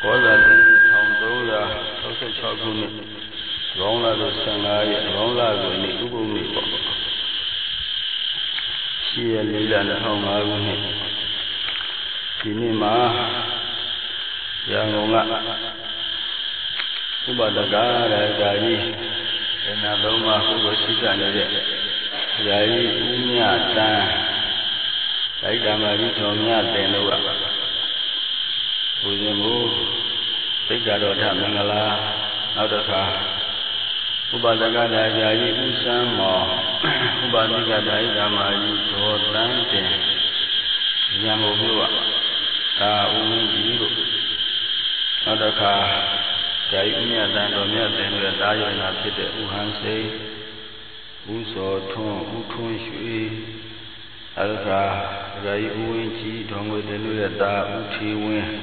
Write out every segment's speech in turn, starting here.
ကောဇာတိ1366ခုနှစ်ရောင်းလာတဲ့15ရက်ရောင်းလာတဲ့နေ့ဥပုသ်နေ့ပေါ့ရှိရလေးလ2005ခုနှစ်ဒီနေ့မှာရန်ကုန်ကဥပဒကရာဇာကြီးအနာသုံးပါးကိုရှိကြနေတဲ့ဇာကြီးဦးမြတန်းတိုက်ဓမ္မကြီးတော်မြတ်တင်လို့ကဘုရင်ကိုသိက္ခာတော်ထမင်္ဂလာနောက်တစ်ခါဥပဒကရာဇာကြီးဦးစမ်းမော်ဥပဒကတိုက်ဓမ္မကြီးတော်တန်းတင်ရန်ကုန်မြို့ကဒါဦးကြီးတို့နောက်တစ်ခါဇာကြီးဦးမြတ်တန်းတော်မြတ်တင်လို့တာရဏဖြစ်တဲ့ဦးဟန်စိန်ဦးစောထွန်းဦးထွန်းရွှေအလကာဇာကြီးဦးဝင်းကြီးတော်ငွေတင်လို့တာဦးထီဝင်း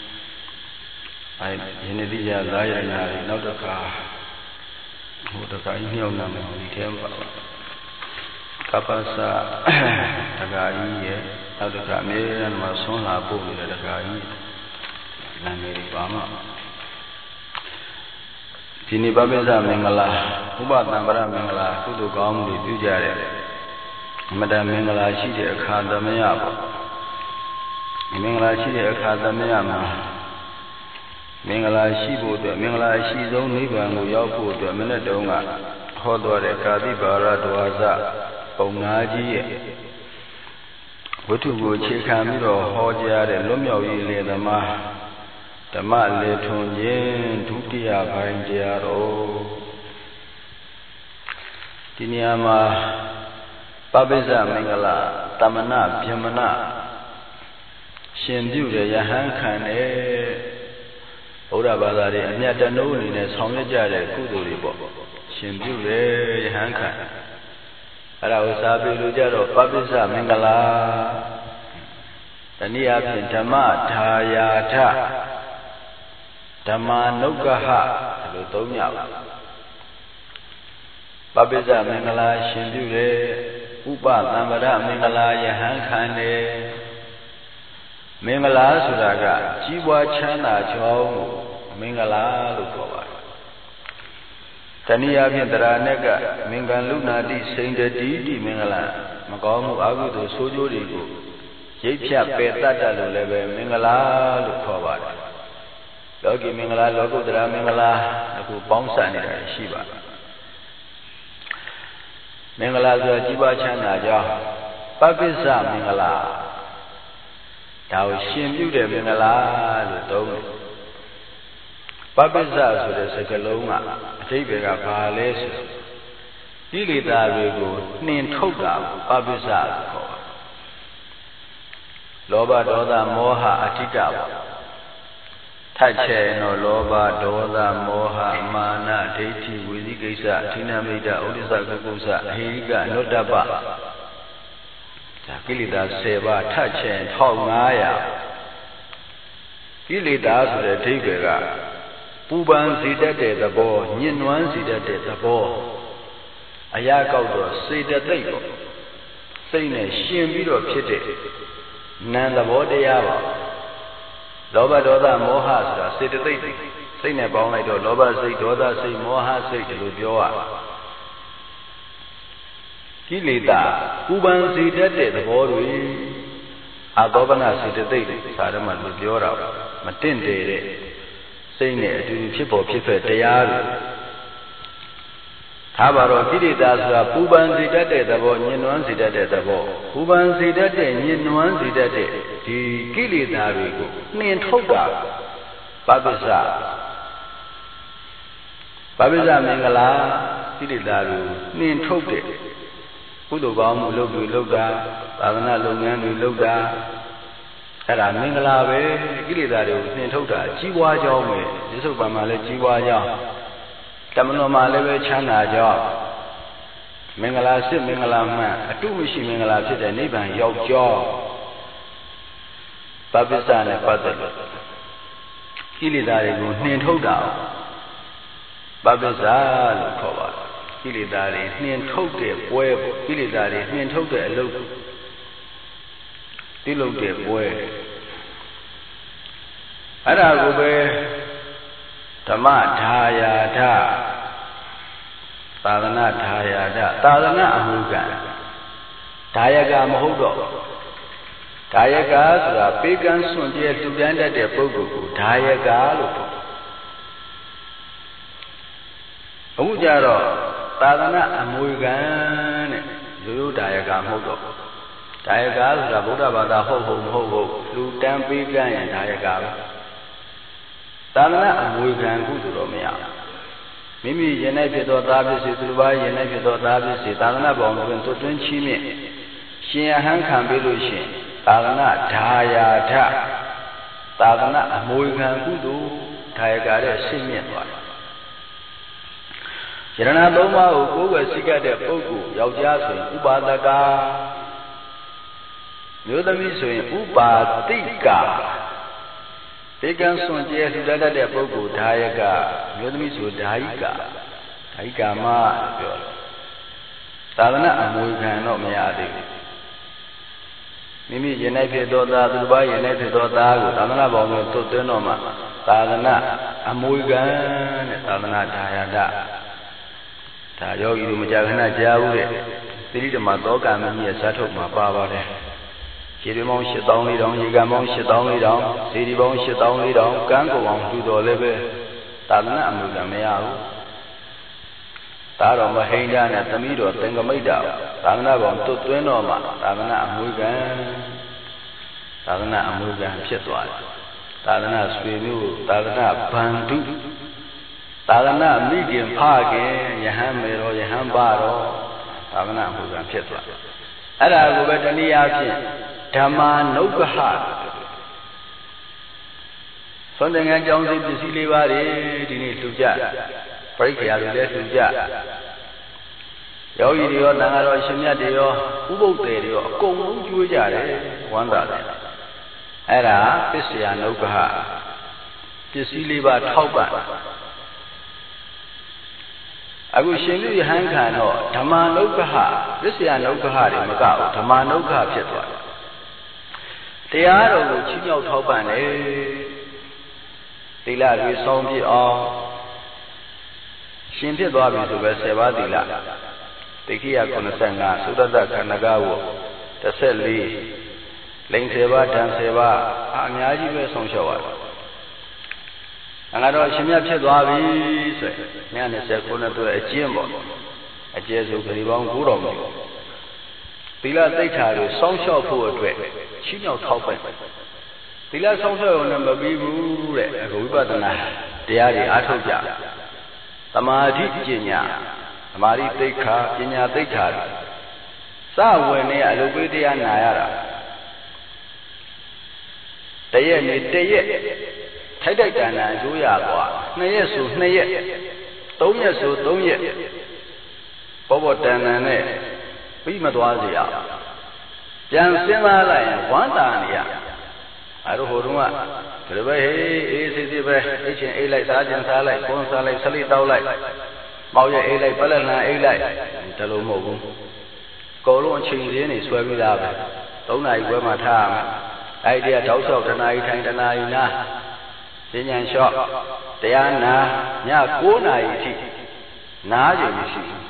ယနေ့ဒီရလာရနာနောက်တစ်ခါဟိုတခါညှောင်းနာမယ်ဒီထဲမှာကပ္ပစတခါကြီးရဲ့နောက်တစ်ခါအမြဲတမ်းမှာဆွမ်းလာပို့နေတဲ့တခါကြီးနာမည်ပါမှာဒီနေ့ပပိစမင်္ဂလာဥပသံဗရမင်္ဂလာကုသိုလ်ကောင်းမှုတွေပြုကြတဲ့အမတန်မင်္ဂလာရှိတဲ့အခါသမယပေါ့မင်္ဂလာရှိတဲ့အခါသမယမှာမင်္ဂလာရှိဖို့အတွက်မင်္ဂလာရှိဆုံးနိဗ္ဗာန်ကိုရောက်ဖို့အတွက်မနေ့တုန်းကဟောတော်တဲ့ကာတိပါရဒဝါစပုံနာကြီးရဲ့ဝတ္ထုကိုအခြေခံပြီးတော့ဟောကြားတဲ့လွတ်မြောက်ရေးလေသမားဓမ္မလေထွန်ခြင်းဒုတိယပိုင်းတရားတော်ဒီနေရာမှာပပိစမင်္ဂလာတမနာဗျမနရှင်ပြုတဲ့ယဟန်ခံတဲ့ဘုရားဘာသာတွေအမြတ်တနိုးအနေနဲ့ဆောင်ရွက်ကြတဲ့ကုသိုလ်တွေပေါ့ရှင်ပြုတယ်ယဟန်ခံအဲ့ဒါကိုစာပေလိုကြတော့ပပိစမင်္ဂလာတနည်းအားဖြင့်ဓမ္မထာယာထဓမ္မာနုက္ခဟဒီလိုသုံးရပါပပိစမင်္ဂလာရှင်ပြုတယ်ဥပသံဗရမင်္ဂလာယဟန်ခံတယ်မင်္ဂလာဆိုတာကကြီးပွားချမ်းသာကြောင်းကိုမင်္ဂလာလို့ခေါ်ပါတယ်။တနည်းအားဖြင့်တရားနဲ့ကမင်္ဂလုနာတိစိန်တတိတိမင်္ဂလာမကောင်းမှုအကုသိုလ်ဆိုးကျိုးတွေကိုရိပ်ဖြတ်ပယ်တတ်တယ်လို့လည်းပဲမင်္ဂလာလို့ခေါ်ပါတယ်။လောကီမင်္ဂလာလောကုတ္တရာမင်္ဂလာအခုပေါင်းစပ်နေတာရှိပါတယ်။မင်္ဂလာဆိုတာကြီးပွားချမ်းသာကြောင်းပပိစမင်္ဂလာဒါကိုရှင်ပြုတဲ့မင်္ဂလာလို့သုံးတယ်ပပိစဆိုတဲ့စကားလုံးကအဓိပ္ပာယ်ကဘာလဲဆိုကိလေသာတွေကိုနှင်ထုတ်တာပပိစလို့ခေါ်တယ်လောဘဒေါသမောဟအဋ္ဌိကပေါ့ထတ်ချဲတော့လောဘဒေါသမောဟမာနဒိဋ္ဌိဝိသိကိစ္စဌိနမိတ်ဥဒိစ္စကုက္ကုစအဟိကနုတ္တပကိလေသာ10ပါးထပ်ချင်1500ကိလေသာဆိုတဲ့အဓိပ္ပာယ်ကပူပန်စေတတ်တဲ့သဘောညှဉ်းနှွမ်းစေတတ်တဲ့သဘောအရာကောက်တော့စေတသိက်ပေါ့စိတ်နဲ့ရှင်ပြီးတော့ဖြစ်တဲ့နာမ်သဘောတရားပါလောဘဒေါသမောဟဆိုတာစေတသိက်စိတ်နဲ့ပေါင်းလိုက်တော့လောဘစိတ်ဒေါသစိတ်မောဟစိတ်ဒီလိုပြောရကိလေသာပူပန်စေတတ်တဲ့သဘောတွေအသောပနစေတသိက်စာရမလို့ပြောတာမတင့်တယ်တဲ့စိတ်နဲ့အတူတူဖြစ်ပေါ်ဖြစ်ဖက်တရားတွေထားပါတော့ကိလေသာဆိုတာပူပန်စေတတ်တဲ့သဘောညှဉ်းနှွမ်းစေတတ်တဲ့သဘောပူပန်စေတတ်တဲ့ညှဉ်းနှွမ်းစေတတ်တဲ့ဒီကိလေသာတွေကိုနှင်ထုတ်တာပပိစမင်္ဂလာကိလေသာတွေနှင်ထုတ်တဲ့ကုသိုလ်ကောင်းမှုလုပ်ပြီးလုပ်တာသာသနာလုပ်ငန်းတွေလုပ်တာအဲ့ဒါမင်္ဂလာပဲကိလေသာတွေကိုနှင်ထုတ်တာကြီးပွားကြောင်းပဲဒီစုပ်ပံမှာလည်းကြီးပွားကြောင်းတမန်တော်မှာလည်းပဲချမ်းသာကြောင်းမင်္ဂလာစစ်မင်္ဂလာမှန်အတုမရှိမင်္ဂလာဖြစ်တဲ့နိဗ္ဗာန်ရောက်ကြောင်းပပိစနဲ့ပတ်သက်လို့ကိလေသာတွေကိုနှင်ထုတ်တာပပိစလို့ခေါ်ပါတယ်ကိလေသာတွေနှင်ထုတ်တဲ့ပွဲပေါ့ကိလေသာတွေနှင်ထုတ်တဲ့အလုပ်ပြုလုပ်တဲ့ပွဲ Ada gube Dhamma dhayada Tadana dhayada Tadana amugan Dhayaga mahudo Dhayaga sura Pegan sunje tudanda de pugu Dhayaga lupa Amujaro Tadana amugan Lulu dhayaga mahudo Dhayaga sura Buddha bada ho Lutan pegan yang dhayaga Tadana amugan kudu mea Mimi yenai pito tabisi Turuba yenai pito tabisi Tadana bawang tutun chimi Shinyahan kambilu shin Tadana dhayada Tadana amugan kudu Dhayagare simyen wa Jirana doma ukoga sikade pugu Yaujia suin ubadaka Yodami suin ubadika Pegan sunje sudada de pugu Dhayaga Yodami su dhayika Dhayika ma Tadana amugan no meyadi Mimi yenai pito ta Turuba yenai pito ta Tadana bawang tutun no ma Tadana amugan Tadana dhayada Ta yogi du majagana jawu de Tiridama toka mimi sathuk ma pabare Chiri mong shitong li dong Yiga mong shitong li dong Siri mong shitong li dong Kanko wang tu do lebe Tadana amugan meyawu Taro mahinda na tamido Tengamaida Tadana bawang tutun no ma Tadana amugan Pitwa Tadana swemu Tadana bantu Tadana migin pagin Yahan mero yahan baro Tadana amugan pitwa Ada gube taniya pin Dhamma nukha Sondengan jauh si bisi lewari Dini tuja Perikya lule tuja Yogi diyo nangaro shimya diyo Ubukte diyo Kung juwe jare Wanda Ada pisya nukha Bisi lewa thaupan Aku shindu yahan no Dhamma nukha Pisya nukha di makao Dhamma nukha pitwaတရားတော်ကိုချီးမြှောက်ထောက်ပံ့တယ်သီလတွေစောင့်ပြည့်အောင်ရှင်ဖြစ်သွားပြီဆိုပဲ10ပါးသီလတိခိယ95သုဒ္ဓတခန္ဓကဝ14လိန်10ပါးဓာန်10ပါးအများကြီးပဲဆောင်လျှောက်ရတယ်ငါတော့ရှင်မြတ်ဖြစ်သွားပြီဆိုရင်29အတွက်အကျင့်ပေါ့အကျယ်ဆိုဂရီပေါင်း9000ပေါ့သီလသိက္ခာတွေစောင့်ရှောက်ဖို့အတွက်ချီးမြှောက်ထောက်ပံ့သီလစောင့်ရှောက်ရုံနဲ့မပြီးဘူးတဲ့အခုဝိပဿနာတရားတွေအားထုတ်ကြသမာဓိပညာသမာဓိသိက္ခာပညာသိက္ခာတွေစဝင်နေအလုပ်ပေးတရားနာရတာတရက်နေတရက်ထိုက်တန်အကျိုးရกว่า2ရက်ဆို2ရက်3ရက်ဆို3ရက်ဘောတန်နဲ့ပြီးမသွားစေရပြန်စဉ်းစားလိုက်ရင်ဝမ်းသာနေရအဲ့တော့ဟိုတုန်းကဒီလိုပဲဟေးအေးစစ်စစ်ပဲအိတ်ချင်းအိတ်လိုက်စားချင်းစားလိုက်ကွန်းစားလိုက်ဆလိတောက်လိုက်မောက်ရအိတ်လိုက်ပလက်လန်အိတ်လိုက်ဒါလိုမဟုတ်ဘူးကောလုံးအချိန်ရင်းနေဆွဲပြီးသားပဲ3နာရီခွဲမှထားရမယ်အဲ့ဒီကတောက်လျှောက်1နာရီထိုင်1နာရီနာဉာဏ်လျှော့တရားနာည9နာရီအထိနားကြည့်မရှိဘူး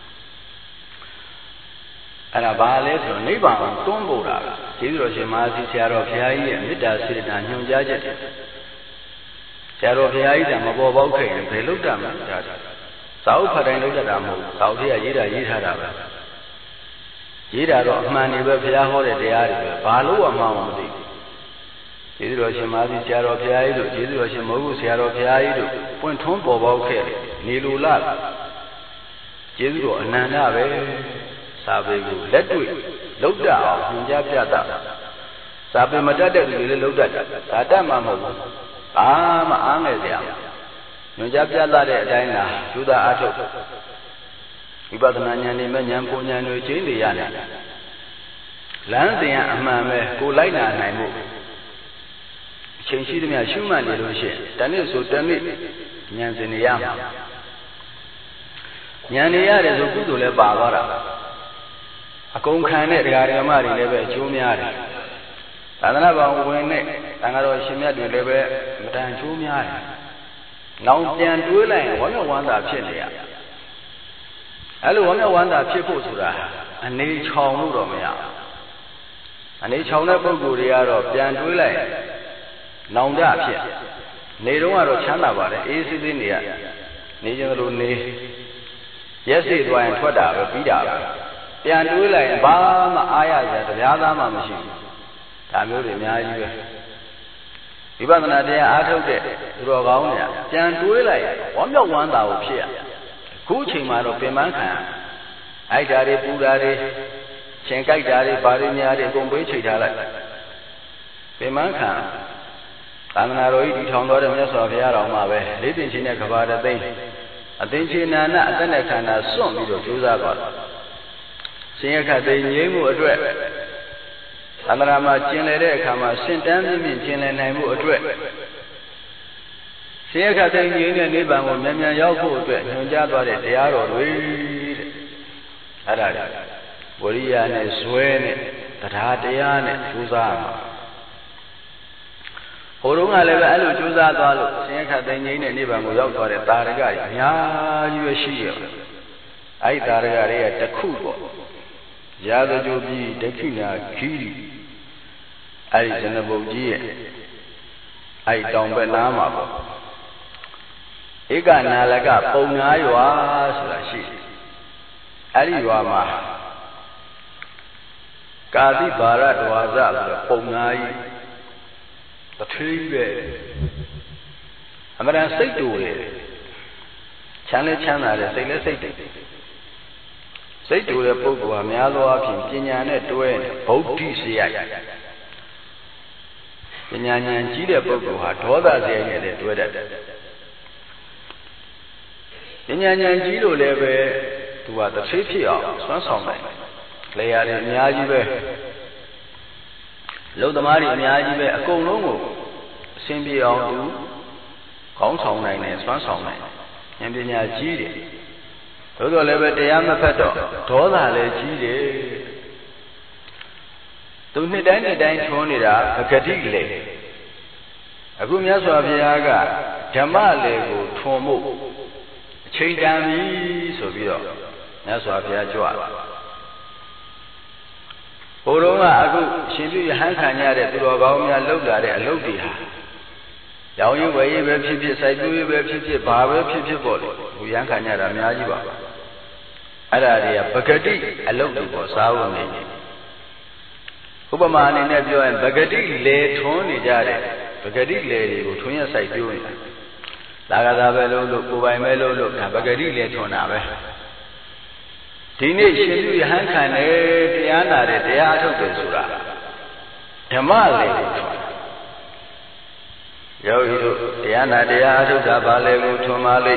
အဲ့ဒါဘာလဲဆိုတော့နိဗ္ဗာန်ကိုတွန်းပို့တာကျေးဇူးတော်ရှင်မဟာစီဆရာတော်ဘုရားကြီးရဲ့မေတ္တာစေတနာညွှန်ကြားချက်တွေဆရာတော်ဘုရားကြီးကမပေါ်ပေါက်ခဲ့ရင်ဘယ်လုပ်တတ်မလဲဒါစာအုပ်ဖတ်တိုင်းလုပ်တတ်တာမဟုတ်ဘူးစာအုပ်ထဲကရေးထားတာပဲရေးတာတော့အမှန်တွေပဲဘုရားဟောတဲ့တရားတွေပဲဘာလို့အမှန်မသိဘူးကျေးဇူးတော်ရှင်မဟာစီဆရာတော်ဘုရားကြီးတို့ကျေးဇူးတော်ရှင်မဟုတ်ဘူးဆရာတော်ဘုရားကြီးတို့ပွင့်ထွန်းပေါ်ပေါက်ခဲ့နေလူလားကျေးဇူးတော်အနန္တပဲစာပေကိုလက်တွေ့လောက်တအောင်ညွှန်ကြားပြတာစာပေမတတ်တဲ့လူတွေလည်းလောက်တတ်တာဒါတတ်မှမဟုတ်ဘူးဘာမှအားငယ်စရာညွှန်ကြားပြတာတဲ့အတိုင်းလားယူတာအားထုတ်ဝိပဿနာဉာဏ်နဲ့ဉာဏ်ပုံဉာဏ်တွေကျင်းနေရတယ်လမ်းစဉ်ကအမှန်ပဲကိုလိုက်နာနိုင်ဖို့အချိန်ရှိသမျှရှုမှတ်နေလို့ရှိရင်တနေ့ဆိုတနေ့ဉာဏ်စဉ်နေရမှာဉာဏ်နေရတယ်ဆိုကုသိုလ်လည်းပါသွားတာအကုန်ခံတဲ့တရားဓမ္မတွေလည်းပဲအကျိုးများတယ်သာသနာ့ဘောင်ဝင်နဲ့တန်ဃာတော်ရှင်မြတ်တွေလည်းပဲမတန်ချိုးများတယ်နောင်ပြန်တွေးလိုက်ရင်ဝမ်းမြောက်ဝမ်းသာဖြစ်နေရအဲ့လိုဝမ်းမြောက်ဝမ်းသာဖြစ်ဖို့ဆိုတာအနေချောင်လို့တော့မရအနေချောင်တဲ့ပုဂ္ဂိုလ်တွေကတော့ပြန်တွေးလိုက်နောင်တဖြစ်နေတော့ကတော့ချမ်းသာပါတယ်အေးဆေးဆေးနေရနေကြလို့နေရက်စီသွားရင်ထွက်တာပဲပြီးတာပဲပြန်တွေးလိုက်ရင်ဘာမှအားရစရာတရားသားမှမရှိဘူးဒါမျိုးတွေအများကြီးပဲဝိပဿနာတရားအားထုတ်တဲ့သူတော်ကောင်းတွေပြန်တွေးလိုက်ဝမ်းမြောက်ဝမ်းသာကိုဖြစ်ရခုအချိန်မှာတော့ပင်ပန်းခံအိုက်တာတွေပူတာတွေရှင်ကြိုက်တာတွေဘာတွေများတွေအကုန်ပေးချိန်ထားလိုက်ပင်ပန်းခံသာသနာတော်ကြီးဒီထောင်တော်တဲ့မြတ်စွာဘုရားတော်မှာပဲလေးပင်ချင်းနဲ့ကဘာတသိန်းအသိချင်းနာနာအသက်နဲ့ခန္ဓာစွန့်ပြီးတော့ကြိုးစားသွားတယ်ရှင်ရခတ်သိငြိမ်းမှုအတွက်သန္တရာမှာကျင်လည်တဲ့အခါမှာစင်တန်းမြင့်ကျင်လည်နိုင်မှုအတွက်ရှင်ရခတ်သိငြိမ်းတဲ့နိဗ္ဗာန်ကိုမြန်မြန်ရောက်ဖို့အတွက်ညွှန်ကြားသွားတဲ့တရားတော်တွေတဲ့အဲ့ဒါဝရိယနဲ့ဇွဲနဲ့တရားတရားနဲ့ကြိုးစားမှာဟိုတုန်းကလည်းပဲအဲ့လိုကြိုးစားသွားလို့ရှင်ရခတ်သိငြိမ်းတဲ့နိဗ္ဗာန်ကိုရောက်သွားတဲ့တာရကကြီးအများကြီးပဲရှိရဲ့အဲ့ဒီတာရကတွေကတစ်ခုပေါ့ရာဇကြိုပြီးဒက္ခိဏခီရီအဲ့ဒီဇနဘုတ်ကြီးရဲ့အဲ့ဒီတောင်ဘက်နားမှာပေါ့ဧကနာလကပုံနာရွာဆိုတာရှိတယ်အဲ့ဒီရွာမှာကာတိဘာရဒဝါဇဆိုတဲ့ပုံနာကြီးတထေးပဲအမှန်တန်စိတ်တူတယ်ချမ်းလဲချမ်းသာတယ်စိတ်လဲစိတ်တယ်စိတ်တူတဲ့ပုဂ္ဂိုလ်ဟာများသောအားဖြင့်ပညာနဲ့တွဲနေဗုဒ္ဓိစရိုက်ပညာဉာဏ်ကြီးတဲ့ပုဂ္ဂိုလ်ဟာဒေါသစရိုက်နဲ့လည်းတွဲတတ်တယ်ပညာဉာဏ်ကြီးလို့လည်းပဲသူကတစ်ဖေးဖြစ်အောင်ဆွမ်းဆောင်နိုင်လေယာတွေအများကြီးပဲလုံသမားတွေအများကြီးပဲအကုန်လုံးကိုအရှင်းပြအောင်သူခေါင်းဆောင်နိုင်တယ်ဆွမ်းဆောင်နိုင်ဉာဏ်ပညာကြီးတယ်သို့တော်လည်းပဲတရားမဖတ်တော့ဒေါသလည်းကြီးတယ်သူနှစ်တိုင်းထွန်းနေတာပဂတိလေအခုမြတ်စွာဘုရားကဓမ္မလေကိုထွန်မှုအချိန်တန်ပြီဆိုပြီးတော့မြတ်စွာဘုရားကြွလာဘုရောကအခုရှင်ပြုရဟန်းခံရတဲ့သူတော်ကောင်းများလှုပ်လာတဲ့အလုပ်တွေဟာရောင်ရည်ဝယ်ရည်ပဲဖြစ်ဖြစ်စိုက်ပျိုးရည်ပဲဖြစ်ဖြစ်ဘာပဲဖြစ်ဖြစ်ပေါ့လေဘုရားခံရတာအများကြီးပါအဲ့ဒါတွေကပဂတိအလုပ်တွေပေါ့စားဖို့နေဥပမာအနေနဲ့ပြောရင်ပဂတိလေထွန်းနေကြတဲ့ပဂတိလေတွေကိုထွန်းရစိုက်ပျိုးနေတာသာကသာပဲလို့ကိုယ်ပိုင်ပဲလို့ဒါပဂတိလေထွန်းတာပဲဒီနေ့ရှင်ပြုရဟန်းခံတယ်တရားနာတယ်တရားအထုတ်တယ်ဆိုတာဓမ္မလေကိုထွန်းယောဂီတို့တရားနာတရားအထုတ်တာဘာလဲကိုထွန်းပါလိမ့်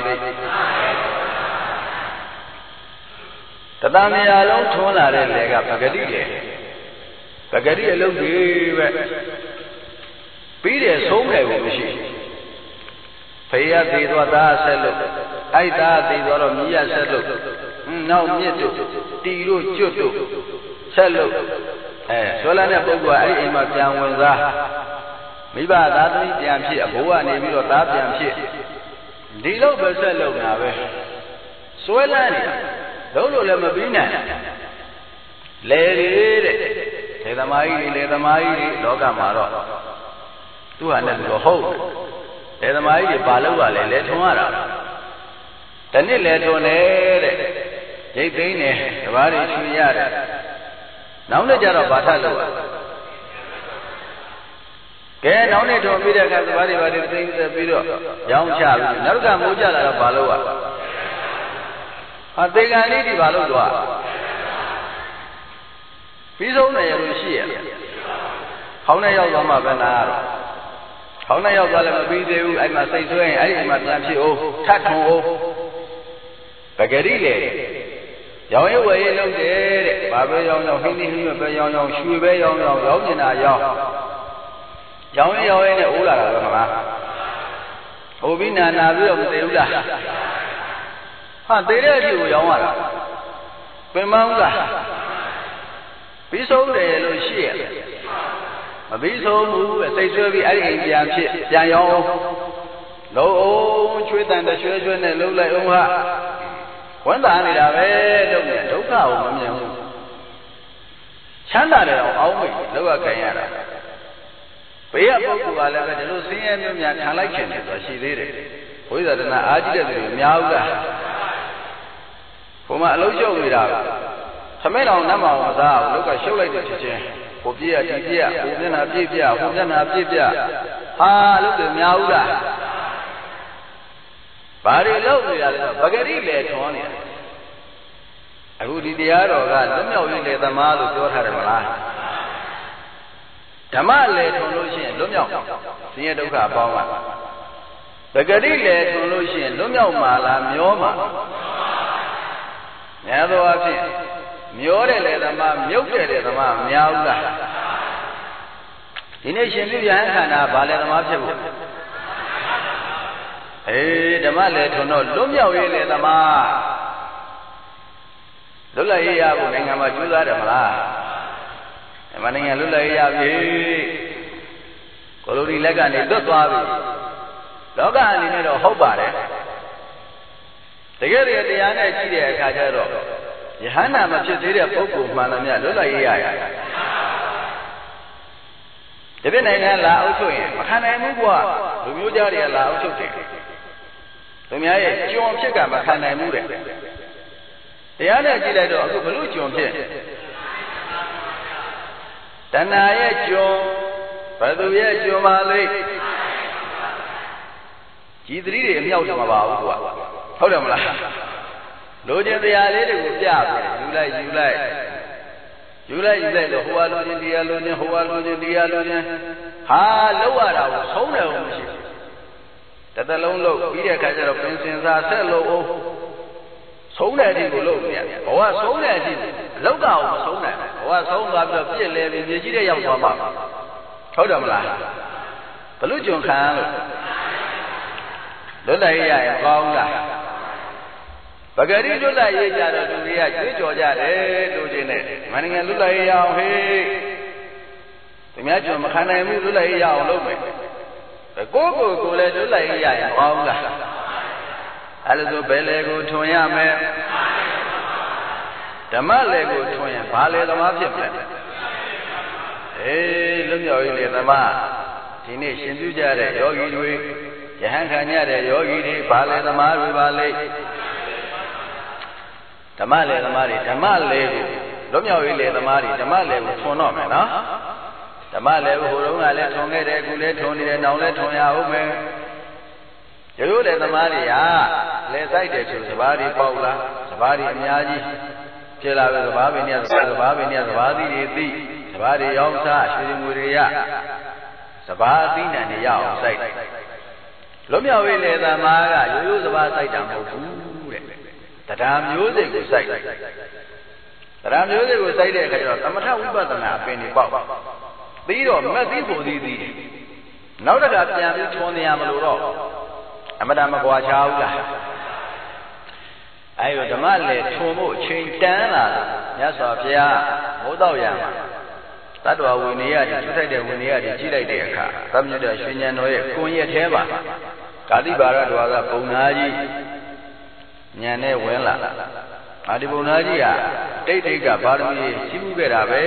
တသမြာလုံးထွန်းလာတဲ့လေကပဂတိလေပဂတိအလုပ်တွေပဲပြီးတယ်ဆုံးတယ်ကိုမရှိဖေရသေးသွားသားဆက်လို့အိုက်သားသေးသွားတော့မြည်ရဆက်လို့နောက်မြစ်တို့တီတို့ကျွတ်တို့ဆက်လို့ဆွဲလာတဲ့ပုဂ္ဂိုလ်ကအဲ့ဒီအိမ်မှာပြန်ဝင်စားမိဘသားသမီးပြန်ဖြစ်အဘိုးကနေပြီးတော့သားပြန်ဖြစ်ဒီလောက်ပဲဆက်လို့နာပဲဆွဲလာနေတာလုံးလို့လည်းမပြီးနိုင်လေတဲ့လေသမားကြီးလေသမားကြီးလောကမှာတော့သူဟာနဲ့သူတော့ဟုတ်လေသမားကြီးတွေဘာလုပ်ရလဲလေထွန်ရတာတနည်းလေထွန်တယ်တဲ့ရိတ်သိမ်းတယ်တဘာတွေချွေရတယ်နောက်နေ့ကျတော့ဘာထလုပ်ရကဲနောက်နေ့ထွန်ပြီးတဲ့အခါတဘာတွေဘာတွေသိမ်းဆက်ပြီးတော့ရောင်းချပြီးနောက်ကမိုးကြလာတော့ဘာလုပ်ရသေကံလေးဒီဘာလို့သွားပြီးဆုံးတယ်ရလို့ရှိရခေါင်းနဲ့ရောက်သွားမှပဲနားရတော့ခေါင်းနဲ့ရောက်သွားလည်းမပြီးသေးဘူးအဲ့မှာစိတ်ဆွဲရင်အဲ့ဒီမှာပြန်ဖြစ်အောင်ထပ်ထုံအောင်ပဂရိလေရောင်ရဲဝယ်ရဲလုပ်တယ်တဲ့ဘာပဲရောင်းဟင်းနေဟင်းပဲရောင်းရွှေပဲရောင်းနေတာရောင်းရဲနဲ့အိုးလာတာပဲမလားဟိုပြီးနာပြီးတော့မသိဘူးလားဟာသေးတဲ့အဖြစ်ကိုရောင်းရတာပင်မဟုတ်လားပြီးဆုံးတယ်လို့ရှိရ mà bí số mũ xây xưa bị ấy hình dạng chuyện dạng nhau lâu chuối tàn đã chuối này lâu lại ông hạ quán ta này là về đâu nhỉ đâu cao mà nhỉ chán ta này ông mình đâu có cái nhà đó bây giờ bố cụ là cái lúc sinh em nhà thằng lấy chuyện rồi xí thế đấy bây giờ là ai chỉ để nhau cả hôm mà lâu lâu người đó mấy nào nằm vào sao lúc cái show lại được chứ hôm kia đi kia hôm kia nào đi kia hôm kia nào đi kia lúc được nhau cả bà đi lâu rồi là bà cái đi lệ thon nàyအခုဒီတရားတော်ကလွတ်မြောက်ရေးလေသမားလို့ပြောထားတယ်မလားဓမ္မလေထုံလို့ရှိရင်လွတ်မြောက်ဆင်းရဲဒုက္ခအပေါင်းပါပဂတိလေထုံလို့ရှိရင်လွတ်မြောက်မှာလားမျောမှာများသောအားဖြင့်မျောတဲ့လေသမားမြုပ်တဲ့လေသမားမများဘူးလားဒီနေ့ရှင်ပြုပြန်ခန္ဓာဘာလေသမားဖြစ်ဖို့ဓမ္မလေထုံတော့လွတ်မြောက်ရေးလေသမားလွတ်လပ်ရေးရဖို့နိုင်ငံမှာကြိုးစားတယ်မလားမြန်မာနိုင်ငံလွတ်လပ်ရေးရပြီကိုလိုနီလက်ကနေလွတ်သွားပြီလောကအနေနဲ့တော့ဟုတ်ပါတယ်တကယ်တည်းတရားနဲ့ကြည့်တဲ့အခါကျတော့ယဟန္တာမဖြစ်သေးတဲ့ပုဂ္ဂိုလ်မှန်တယ်များလွတ်လပ်ရေးရရဒီပြနိုင်ငံလာအုပ်ချုပ်ရင်မခံနိုင်ဘူးကွာလူမျိုးကြားတွေကလာအုပ်ချုပ်တယ်သူများရဲ့ကြုံဖြစ်ကမခံနိုင်ဘူးတဲ့တရားနဲ့ကြည့်လိုက်တော့အခုဘလို့ကြုံဖြစ်တဏှာရဲ့ကြုံဘယ်သူရဲ့ကြုံပါလိမ့်ကြည်သတိတွေအမြောက်တယ်မပါဘူးကွာဟုတ်တယ်မလားလိုချင်တရားလေးတွေကိုပြပြီးယူလိုက်လို့ဟိုဟာလိုချင်တရားလိုချင်ဟိုဟာလိုချင်တရားလိုချင်ဟာလောက်ရတာကိုဆုံးတယ်ဟုတ်မရှိတသက်လုံးလို့ပြီးတဲ့အခါကျတော့ပင်စင်စားဆက်လို့အောင်ဆုံးတဲ့အထိကိုလုပ်နေရတယ်ဘဝဆုံးတဲ့အထိအလောက်ကအောင်မဆုံးနိုင်ဘဝဆုံးသွားပြီးတော့ပြည့်လဲပြီးမြေကြီးတဲ့ရောက်သွားမှာဟုတ်တယ်မလားဘလို့ကြုံခံလို့လွတ်လပ်ရေးရရင်ကောင်းလားပဂတိလွတ်လပ်ရေးကြတော့သူတွေကကြွေးကြော်ကြတယ်လို့ချင်းနဲ့မန္တန်လွတ်လပ်ရေးရအောင်ဟေးသူများကြုံမခံနိုင်ဘူးလွတ်လပ်ရေးရအောင်လုပ်မယ်ကိုလည်းလွတ်လပ်ရေးရရင်ကောင်းလားအဲ့လိုဆိုဘယ်လေကိုထွန်ရမယ်ဓမ္မလေကိုထွန်ရင်ဘာလေသမားဖြစ်မလဲလွတ်မြောက်ရေးလေသမားဒီနေ့ရှင်ပြုကြတဲ့ယောဂီတွေယဟန်ခံကြတဲ့ယောဂီတွေဘာလေသမားတွေပါလေဓမ္မလေသမားတွေဓမ္မလေကိုလွတ်မြောက်ရေးလေသမားတွေဓမ္မလေကိုထွန်တော့မယ်နော်ဓမ္မလေကိုဟိုတုန်းကလည်းထွန်ခဲ့တယ်အခုလည်းထွန်နေတယ်နောက်လည်းထွန်ရအောင်မယ်ရိုးတဲ့သမားတွေကလဲဆိုင်တယ်ဆိုစဘာတွေပေါက်လာစဘာတွေအများကြီးဖြစ်လာပြီစဘာပင်နဲ့စဘာပင်နဲ့စဘာသီးတွေသိစဘာတွေရောင်းစားရွှေငွေတွေရစဘာအသီးနှံတွေရအောင်စိုက်လွတ်မြောက်ရေးလေသမားကရိုးစဘာစိုက်တာမဟုတ်ဘူးတဲ့တရားမျိုးစိတ်ကိုစိုက်တရားမျိုးစိတ်ကိုစိုက်တဲ့အခါကျတော့သမထဝိပဿနာအပင်တွေပေါက်ပြီးတော့မက်သီးဖို့သီးနောက်တစ်ခါပြန်ပြီးထွန်နေရမလို့တော့အမတမကွာချဘူးလားအဲ့တော့ဓမ္မလေထုံဖို့အချိန်တန်းလာမြတ်စွာဘုရားမိုးတော့ရမှာတတ္တဝဝိနည်းရည်ကျွတ်ထိုက်တဲ့ဝိနည်းရည်ကြီးလိုက်တဲ့အခါသမ္မြတ်တော်ရွှေဉဏ်တော်ရဲ့ကွန်ရက်သေးပါကာတိပါရတော်ကပုံနာကြီးဉာဏ်နဲ့ဝင်လာဒီပုံနာကြီးကတိတ်ကပါရမီရှိမှုခဲ့တာပဲ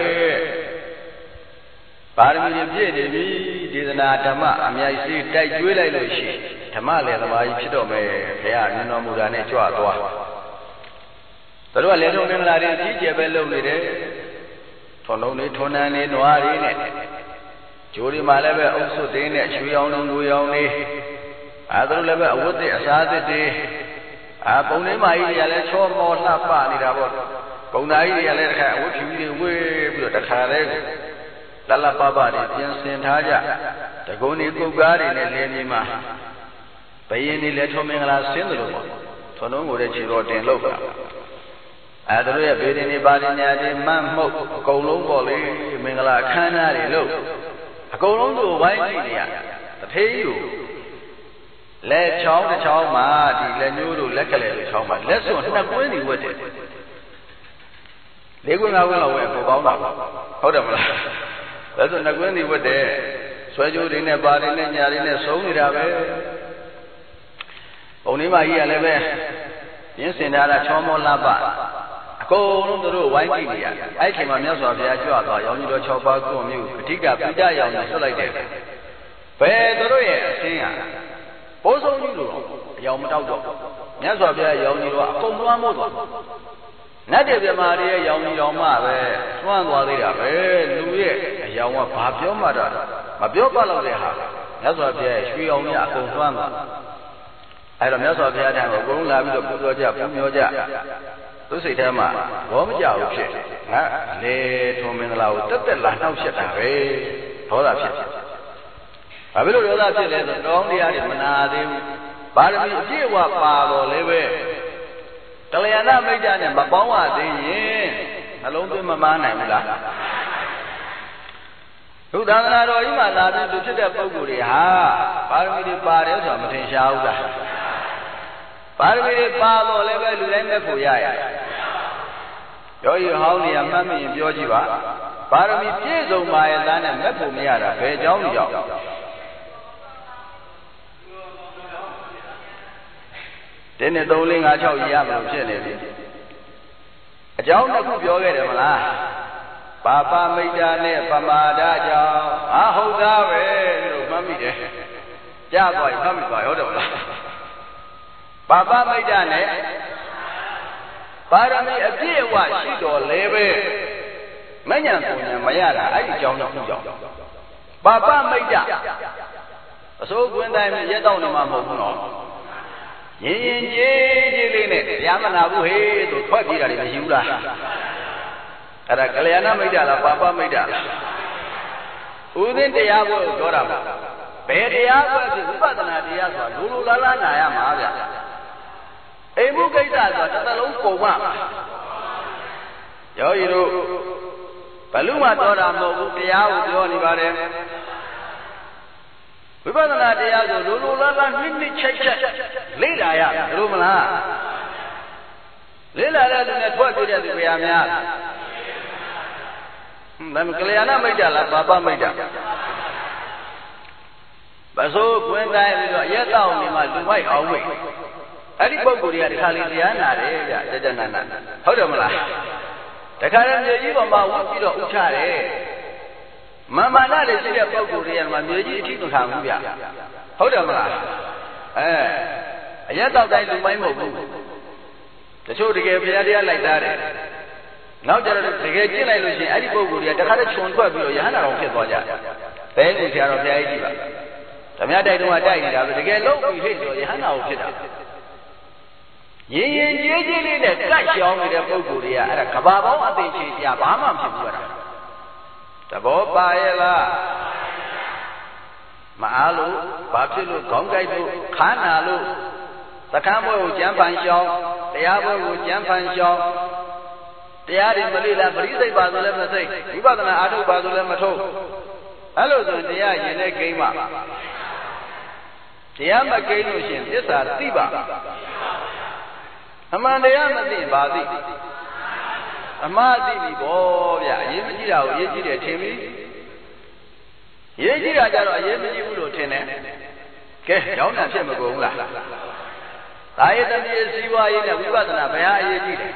ပါရမီပြည့်နေပြီဒေသနာဓမ္မအမြိုက်စီးတိုက်ကျွေးလိုက်လို့ရှိရင်ဓမ္မလေသမားကြီးဖြစ်တော့မယ်ဘုရားမြင်တော်မူတာနဲ့ကြွသွားသူတို့ကလေထုံမင်္ဂလာတွေကြီးကျယ်ပဲလုပ်နေတယ်ထွန်လုံးတွေထွန်နန်းတွေနွားတွေနဲ့ဂျိုးတွေမှာလည်းပဲအုပ်စုသေးနဲ့ရွှေရောင်လုံးငွေရောင်တွေသူတို့လည်းပဲအဝတ်တွေအစားသစ်တွေပုံလေးမကြီးတွေကလည်းချောမောလှပနေတာပေါ့ပုံသားကြီးတွေကလည်းတစ်ခါအဝတ်ဖြူတွေဝေးပြီးတော့တစ်ခါတည်းလလပပတွေပြင်ဆင်ထားကြတကုံဒီကုတ်ကားတွေနဲ့လင်းပြီးမှဘယင်းတွေလည်းထုံမင်္ဂလာဆင်းသလိုပေါ့ထွန်းလုံးကိုလည်းခြေတော်တင်လို့ပါသူတို့ရဲ့ဘေးဒင်းတွေပါဒင်းညာတွေမတ်မှုတ်အကုန်လုံးပေါ့လေမင်္ဂလာအခမ်းအနားတွေလို့အကုန်လုံးတို့ဝိုင်းကြည့်နေရတထေးယူလက်ချောင်းတစ်ချောင်းမှာဒီလက်ညိုးတို့လက်ကလေးတို့ချောင်းမှာလက်စွပ်နှစ်ကွင်းတွေဝတ်တယ်၄ကွင်း၅ကွင်းလောက်ဝတ်ပိုကောင်းတာဟုတ်တယ်မလား That's when I went with there. So I do in a bar in a yard in a song. Only my ear level. Yes, in that Chomo Laba. Go on the road, white India. I came on yours of the Ajua, only to chop out to you. Tika, Pida, so like that. Where the way, singer. Both of you, young Maudo. Yes, of the young Modo. Nadia Maria, young Yoma, one was there, Louis, young Papio Mother, Mabio Palo de Ha. That's what she only a confirm. I don't know if I have a grown lab to put your job. To say, Tama, Wom Jow, lay to Minlao, took the land of Shetta, hold up. I will do that in the long year in Manadi, but if you were Palo, live. Taliana made an Babawa, the alone to Mamma. Who doesn't know you might not do the Poguri, ha? Parmi Paris or Matin Parmi Palo level to them for Yaya. You only a mammy in Georgia. Parmi Piso, my land and Mepumiara, pay John. Then the Doling I shall yam of Jenny. A John of Yoga, Papa Midane, Pamada, I hold out, Mammy. Jaboy, Mammy, hold on. Papa Midane, Parami, a dear wife, she don't live it. Manya, Mayara, I John of John. Papa Midane. So when I'm yet on my home. Yin, Yamana, to 20 years in Yula. At a Kalayana Medala, Papa Medala. Within the Yabo, Gorama. Pay the Yabo is Padana, Lulu Lana, Yamaga. A Mugata, the local one. Yo, Paluma Dora, no, the Yabo, the only body. We better not have the Lulu Mini check. Lila, Rumana. Lila, that's what we are now. Then Kalayana Medala, Papa Medala. But so when I yet down in my white away. I did both Korea, Kaliana, Janana. Hodamala. The current evil about what you don't Mamma, not a city of Korea, and my music to come here. Hold on, I yet out to my mobile. The show to give the idea like that. Now there are the Gagin, I lose any Korea, the Hara Chon Pablo, Yana of Kiboya. Then we are of the idea. The Mada do a die, but again, look, we hate Yana of Kida. Yin, the Gash on the Korea, and a Kababo, I think she's Yabama. The Bobaela Maalu, Bapilu, Kongaibu, Kanalu, the Camo Jampan Shaw, the Abu Jampan Shaw, the Adi Malila, Brisa Bazulemate, you got an Adu Bazulemato. Hello, the Yane came up. The Yama Galushin, this are Tiba. Among the Yamati Bazi. Amadi, oh, yeah, Yemija, Yejida, Timmy. Yejida, Yemiji, Lieutenant. Get down and Chemagola. I am the Siwa, we got an Abaya Yejida.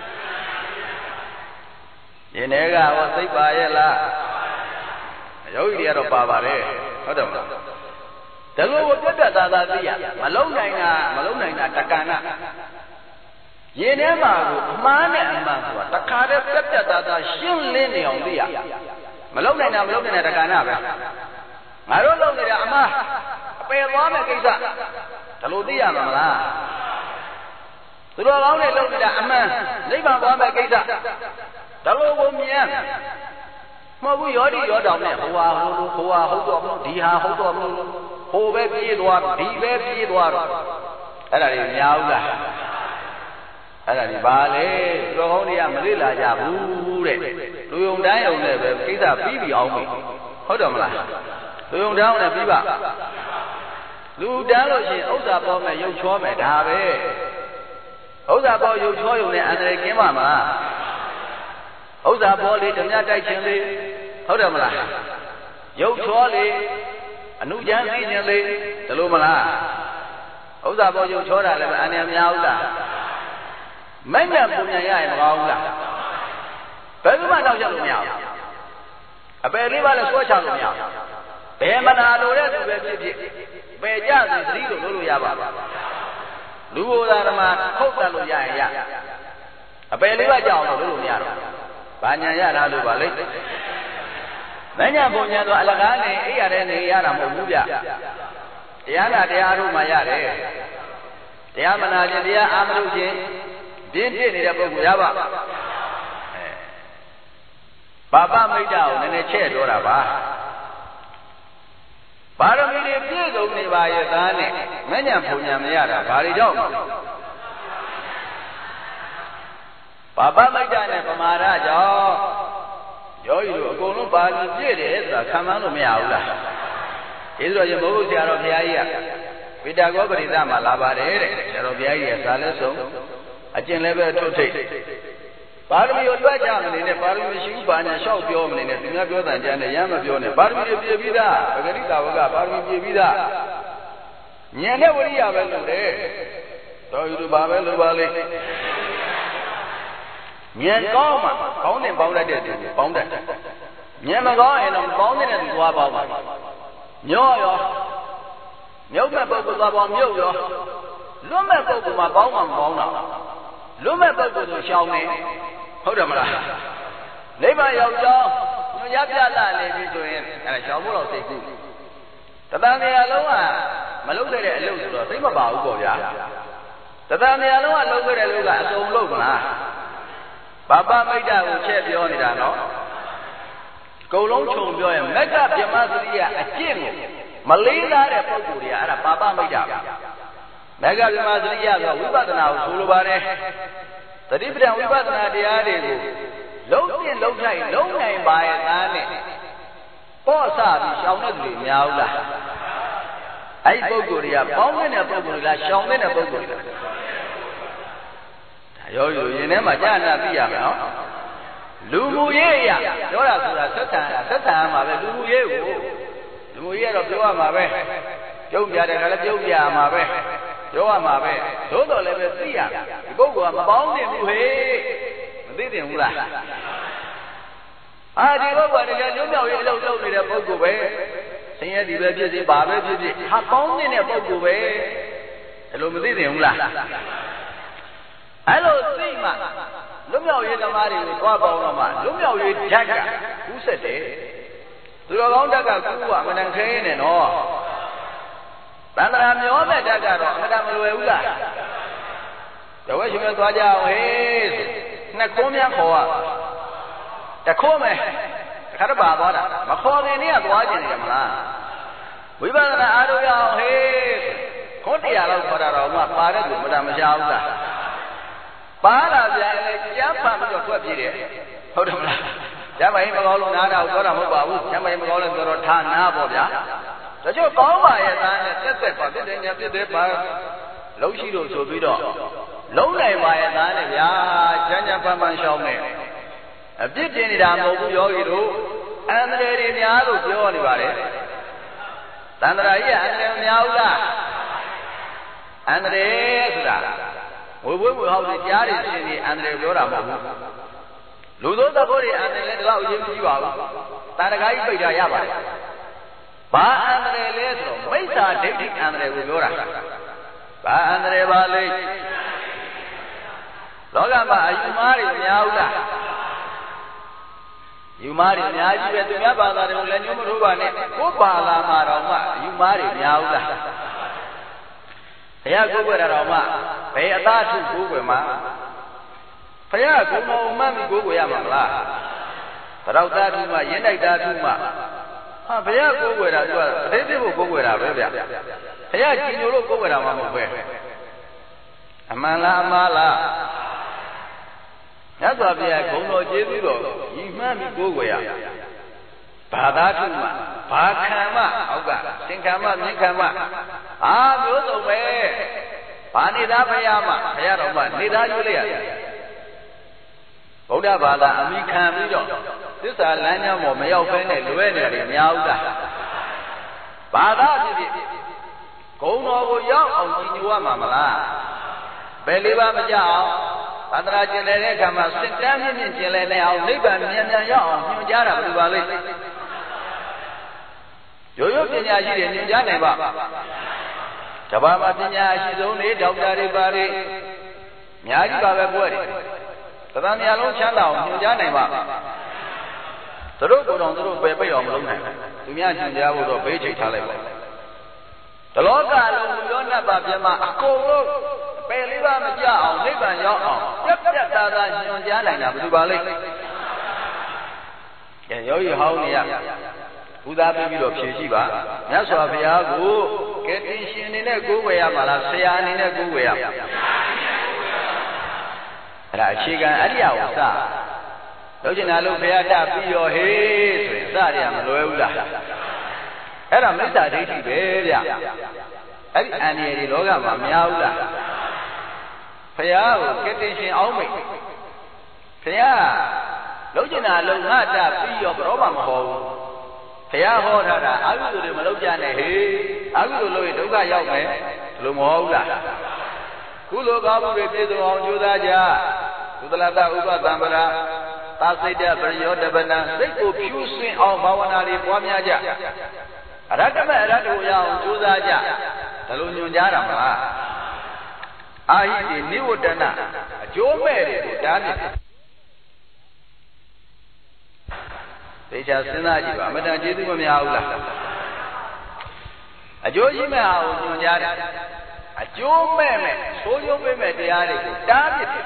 Yenega was a Bayela. Yodia of Bavare. The Lord was better Malona, Takana. Yenema, man and man, the Kada Pepta, Shin Lini on the Malone, I'm looking at a canava. I don't know the Ama, pay a woman, the Ludia Mala. The Lord only looked at a man, leave a woman, the Lord Mian. Mabu Yodi Yodam, who are hold Diha, hold baby, baby, and I am Yauga. Vale, Rohonia Marilla Yabu, Luyong down there, Kita Bibi on me. Hold on, Luyong down and Biba. Lu Daloshi, Osa Boma, you show me, Have. Osa Bo, you show me, and they came on. Osa Bo, the Nata Chili, ဟုတ်တယ်မလားရုပ်ချောလေအနုကျမ်းသိခြင်းလေဒီလိုမလားဥစ္စာပေါ်ရုပ်ချောတာလည်းအန္တရာယ်များဥစ္စာမဉ္ဇဉ်ပုံညာရရင်မကောင်းဘူးလားဘယ်သူမှတောက်ချက်လို့မရဘူးအပယ်လေးပါလည်းဆွဲချလို့မရဘူးဘယ်မနာလိုတဲ့သူပဲဖြစ်ဖြစ်ပယ်ကြစီသတိလို့လုပ်လို့ရပါဘူးလူဘုရားဓမ္မခုတ်တယ်လို့ရရင်ရအပယ်လေးပါကြောက်လို့လုပ်လို့မရတော့ဘာညာရတာလို့ပါလိမ့်မဉ္ဇဉ်ပုံညာဆိုအလကားနဲ့အိရတဲ့နေရတာမဟုတ်ဘူးဗျတရားနာတရားတို့မှရတယ်တရားမနာခြင်းတရားအာမလို့ခြင်းပြင်းပြနေတဲ့ပုဂ္ဂိုလ်ရပါဘာပမိတ်တာကိုနည်းနည်းချဲ့ပြောတာပါပါရမီတွေပြည့်စုံနေပါရဲ့သားနဲ့မဉ္ဇဉ်ပုံညာမရတာဘာတွေကြောင့်ဘာပမိတ်တာနဲ့ပမာဒကြောင့်ယောဂီတို့အကုန်လုံးပါဠိပြည့်တယ်ဆိုတာခံမှန်းလို့မရဘူးလားဒီဆိုရင်ဘုရားဆရာတော်ဘုရားကြီးကဝိတာကောပရိသမှာလာပါတယ်တဲ့ဆရာတော်ဘုရားကြီးကဇာလဲဆုံးအကျင့်လည်းပဲထုတ်ထိတ်ပါရမီကိုတွက်ကြမနေနဲ့ပါရမီရှိဘူးပါညာလျှောက်ပြောမနေနဲ့သူများပြောတန်ကြနဲ့ရမ်းမပြောနဲ့ပါရမီတွေပြည့်ပြီးသားပဂရိတာဝကပါရမီပြည့်ပြီးသားဉာဏ်နဲ့ဝိရိယပဲလို့တဲ့တော်ယူဘာပဲလို့ပါလေဉာဏ်ကောင်းမှကောင်းတဲ့ပေါင်းတတ်တဲ့သူပေါင်းတတ်တယ်ဉာဏ်မကောင်းရင်တော့ပေါင်းတဲ့သူသွားပေါင်းပါညောရောမြုပ်မဲ့ပုဂ္ဂိုလ်သွားပေါင်းမြုပ်ရောလွတ်မဲ့ပုဂ္ဂိုလ်မှာပေါင်းမှမပေါင်းတာလွတ်မဲ့ပုဂ္ဂိုလ်ဆိုရှောင်နေဟုတ်တယ်မလားနိဗ္ဗာန်ရောက်ကြောင်းရပြလာနေပြီဆိုရင်အဲရှောင်ဖို့တော့စိတ်ကူးတသံတရားလုံးကမလုပ်တဲ့အလုပ်ဆိုတော့သိမပါဘူးပေါ့ဗျာတသံတရားလုံးကလုပ်ခဲ့တဲ့လူကအစုံလုပ်မလားဘာပမိတ်တာကိုချက်ပြောနေတာနော်ကုံလုံးခြုံပြောရင်မက္ကဗြဟ္မစရိယအကျင့်ကိုမလေးစားတဲ့ပုဂ္ဂိုလ်တွေကအဲ့ဒါပါပမိတ်တာမက္ကဗြဟ္မစရိယဆိုဝိပဿနာကိုဆိုလိုပါတယ်သတိပဋ္ဌာန်ဝိပဿနာတရားတွေကိုလုံးပြင်လုံးထိုက်လုံးနိုင်ပါရဲ့သားနဲ့ပေါ့ဆပြီးရှောင်တဲ့သူတွေများဘူးလားအဲ့ဒီပုဂ္ဂိုလ်တွေကပေါင်းတဲ့ပုဂ္ဂိုလ်တွေလားရှောင်တဲ့ပုဂ္ဂိုလ်တွေလားဒါရောရင်ထဲမှာကြာနာသိရမယ်နော်လူမှုရေးရပြောတာဆိုတာသက်ဆံရမှာပဲလူမှုရေးကိုလူမှုရေးကတော့ပြောရမှာပဲပြုံးပြတယ်ကလည်းပြုံးပြရမှာပဲပြောရမှာပဲသို့တော်လည်းပဲသိရဒီပုဂ္ဂိုလ်ကမပေါင်းတင်ဘူးဟေ့မသိတင်ဘူးလားဒီပုဂ္ဂိုလ်ကတကယ်ညွှန်မြောက်ရေးအလုပ်လုပ်နေတဲ့ပုဂ္ဂိုလ်ပဲဆင်းရဲဒီပဲဖြစ်စီဘာပဲဖြစ်ဖြစ်ဟာပေါင်းတင်တဲ့ပုဂ္ဂိုလ်ပဲအဲ့လိုမသိတင်ဘူးလားအဲ့လိုသိမှလွတ်မြောက်ရေးသမားတွေကိုသွားပေါင်းတော့မှလွတ်မြောက်ရေးဓာတ်ကကူးဆက်တယ်သူတော်ကောင်းဓာတ်ကကူးကအမှန်တန်ခဲနေနော်သန္တရာမျောမဲ့ဓာတ်ကတော့အမှန်တန်မလွယ်ဘူးလားတဝက်ရှင်မဲ့သွားကြအောင်ဟေးနှစ်ခုများခေါ်ရတခိုးမယ်တခါတော့ပါသွားတာမခေါ်ခင်တည်းကသွားကျင်တယ်မလားဝိပဿနာအားထုတ်ရအောင်ဟေးခေါင်းတရားလောက်ခေါ်တာတော့မှပါတဲ့သူမတန်မရှားဘူးလားပါလာပြန်လေကျမ်းဖတ်ပြီးတော့ထွက်ပြေးတယ်ဟုတ်တယ်မလားကျမ်းမကြီးမကောင်းလို့နားတာကိုပြောတာမဟုတ်ပါဘူးကျမ်းမကြီးမကောင်းလို့ပြောတော့ထားနာပေါ့ဗျာဒါကြောင့်ကောင်းပါရဲ့သားနဲ့တက်ပါဖြစ်တယ်ညာဖြစ်တယ်ပါလုံးရှိလို့ဆိုပြီးတော့လုံးနိုင်ပါရဲ့သားနဲ့ဗျာကျမ်းဖတ်မှရှောင်းနေအပြစ်တင်နေတာမဟုတ်ဘူးယောဂီတို့အန္တရာယ်တွေများလို့ပြောနေပါတယ်သန္တရာကြီးကအန္တရာယ်များဘူးလားအန္တရာယ်ဆိုတာဝေဝေဟောက်တွေကြားတွေရှင်နေအန္တရာယ်ပြောတာမဟုတ်ဘူးလူသောသဘောတွေအန္တရာယ်လည်းဒီလောက်အရေးမကြီးပါဘူးတာရဂါကြီးပိတ်တာရပါတယ်ဘာအန္တရာယ်လဲဆိုတော့မိစ္ဆာဒိဋ္ဌိအန္တရာယ်ကိုပြောတာဘာအန္တရာယ်ပါလဲလောကမှာအယူမားတွေများဘူးလားယူမားတွေအများကြီးပဲသူများဘာသာတွေကိုလည်းညှို့မထိုးပါနဲ့ကိုယ်ပါလာမှာတော့မှယူမားတွေများဘူးလားဘုရားကိုယ်ွယ်တာတော့မှဘယ်အသားထုကိုယ်ွယ်မှာဘုရားကုံတော်မှန်ပြီးကိုယ်ွယ်ရမှာမလားတရောက်သားထုမှရင်းတိုက်သားထုမှဟာဘုရားကိုယ်ွယ်တာသူကပဋိသစ္ဖို့ကိုယ်ွယ်တာပဲဗျဘုရားကြည်ညိုလို့ကိုယ်ွယ်တာမှမဟုတ်ပဲအမှန်လားအမှားလားမြတ်စွာဘုရားဂုဏ်တော်ကျေးဇူးတော်ညီမှန်းပြီးကိုယ်ွယ်ရဘာသာထုမှဘာခံမှအောက်ကသင်္ခံမှမြင်ခံမှမျိုးစုံပဲဘာနေသားဘုရားမှဘုရားတော်မှနေသားရွေးလိုက်ရတယ်ဗုဒ္ဓဘာသာအမိခံပြီးတော့သစ္စာလမ်းကြောင်းပေါ်မရောက်ဘဲနဲ့လွဲနေတယ်များဥလားဘာသာဖြစ်ဖြစ်ဂုံတော်ကိုရောက်အောင်ကြည်ညိုရမှာမလားဘယ်လေးပါမကြအောင်သန္တရာကျင်တဲ့အခါမှာစင်တန်းမြင့်မြင့်ကျင်လဲနေအောင်နိဗ္ဗာန်မြန်မြန်ရောက်အောင်ညွှန်ကြားတာဘယ်လိုပါလဲရိုးရိုးပညာရှိတွေညွှန်ကြားနိုင်ပါတဘာမှပညာရှိဆုံးတွေဒေါက်တာတွေပါတွေအများကြီးပါပဲပွဲတွေသတ္တမြာလုံးချမ်းသာအောင်ညွှန်ကြားနိုင်ပါသူတို့ကိုယ်တော်သူတို့ပယ်ပိတ်အောင်မလုပ်နိုင်ဘူးသူများညွှန်ကြားဖို့တော့ဘေးချိတ်ထားလိုက်ပါတလောကလုံးလူရောနတ်ပါပြမအကုန်လုံးပယ်လေးပါမကြအောင်နိဗ္ဗာန်ရောက်အောင်ပြတ်ပြတ်သားသားညွှန်ကြားနိုင်တာဘယ်လိုပါလဲကဲယောဂီဟောင်းနေရဘုရားပြီးတော့ဖြေရှိပါမြတ်စွာဘုရားကိုကဲတင်ရှင်အနေနဲ့ကိုးကွယ်ရမှာလားဆရာအနေနဲ့ကိုးကွယ်ရမှာအဲ့ဒါအခြေခံအရိယဝါစလုပ်ချင်တာလို့ဘုရားတပြီးရောဟေးဆိုရင်စရမလွယ်ဘူးလားအဲ့ဒါမိစ္ဆာဒိဋ္ဌိပဲဗျအဲ့ဒီအန္တရာယ်တွေလောကမှာမများဘူးလားဘုရားကိုကဲတင်ရှင်အောင်မိတ်ဘုရားလုပ်ချင်တာလုံငါတပြီးရောဘယ်တော့မှမဟောဘူးဘုရားဟောထားတာအကုသိုလ်တွေမလုပ်ကြနဲ့ဟေးအကုသိုလ်လုပ်ရင်ဒုက္ခရောက်မယ်ဒီလိုမဟုတ်ဘူးလားကုသိုလ်ကောင်းမှုတွေပြည့်စုံအောင်ကြိုးစားကြကုသလတဥပသံပရာသာစိတ်တပရိယောတပနံစိတ်ကိုဖြူစင်အောင်ဘာဝနာတွေပွားများကြအရတ္တမအရတ္တကိုရအောင်ကြိုးစားကြဒါလိုညွှန်ကြားတာမလားအာဟိတိနိဝတ္တနာအကျိုးမဲ့တွေကိုတားမြစ်သေချာစဉ်းစားကြည့်ပါအမတန်ကျေးဇူးမများဘူးလားအကျိုးရှိမဲ့အောင်ညွှန်ကြားတယ်အကျိုးမဲ့ဆိုးကျိုးမဲ့တရားတွေကိုတားမြစ်တယ်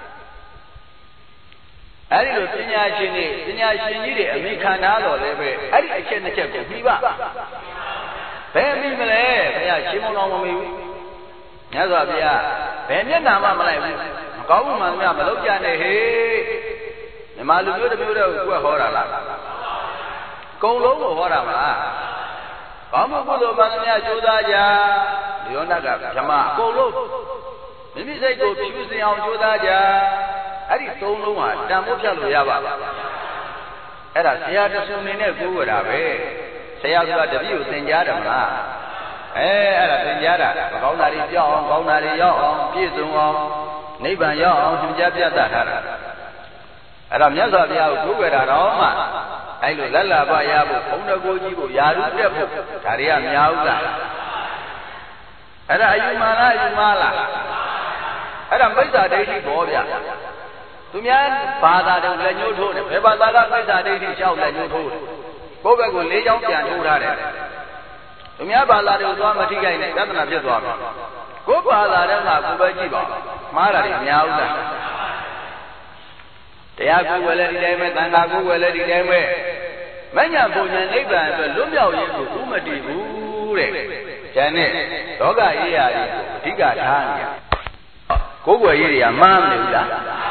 အဲ့ဒီလိုပညာရှင်ကြီးတွေအမိခံထားတော်လည်းပဲအဲ့ဒီအချက်နှစ်ချက်ကိုပြီးပါဘယ်မိမလဲဘုရားရှင်းမလို့မမိဘူးမြတ်စွာဘုရားဘယ်မျက်နှာမှမလိုက်ဘူးမကောင်းဘူးမှန်များမလုပ်ကြနဲ့ဟေးမြမလူမျိုးတစ်မျိုးတည်းကိုကွက်ဟောတာလားကုံလုံးကိုဟောတာမလားကောင်းမှုကုသိုလ်မှန်များကြိုးစားကြဒီယောနတ်ကဗြဟ္မာအကုန်လုံးမိမိစိတ်ကိုဖြူစင်အောင်ကြိုးစားကြအဲ့ဒီသုံးလုံးဟာတန်ဖိုးဖြတ်လို့ရပါလားအဲ့ဒါဆရာတဆွန်နေနဲ့ကိုးဝတာပဲဆရာဆိုတာတပည့်ကိုသင်ကြားတယ်မလားအဲ့ဒါသင်ကြားတာမကောင်းတာတွေကြောက်အောင်ကောင်းတာတွေရောက်အောင်ပြည့်စုံအောင်နိဗ္ဗာန်ရောက်အောင်သင်ကြားပြသထားတာအဲ့တော့မြတ်စွာဘုရားကိုကိုးဝတာတော့မှအဲ့လိုလက်လာပါရဖို့ဘုံတကိုကြီးကိုယာရုတက်ဖို့ဒါတွေကများဥလားအဲ့ဒါအယူမာလားအယူမာလားအဲ့ဒါမိစ္ဆာဒိဋ္ဌိဘောဗျသူများဘာသာတွေလက်ညှိုးထိုးတယ်ဘယ်ဘာသာကမိစ္ဆာဒိဋ္ဌိလျှောက်လက်ညှိုးထိုးတယ်ကိုယ့်ဘက်ကို၄ချောင်းပြန်ထိုးထားတယ်သူများဘာသာတွေကိုသွားမထိခိုက်နဲ့ပြဿနာဖြစ်သွားမယ်ကိုယ့်ဘာသာတဲ့မှာကိုယ်ပဲကြည့်ပါမှားတာတွေများဥလားတရားကိုယ်ဝယ်လဲဒီတိုင်းပဲသံဃာကိုယ်ဝယ်လဲဒီတိုင်းပဲမညာဘုံညာနိဗ္ဗာန်အတွက်လွတ်မြောက်ရေးကိုဥမတည်ဘူးတဲ့ကျန်တဲ့လောကရေးရာတွေကိုအဓိကထားနေရကိုယ်ွယ်ရေးတွေကမှားမနေဘူးလား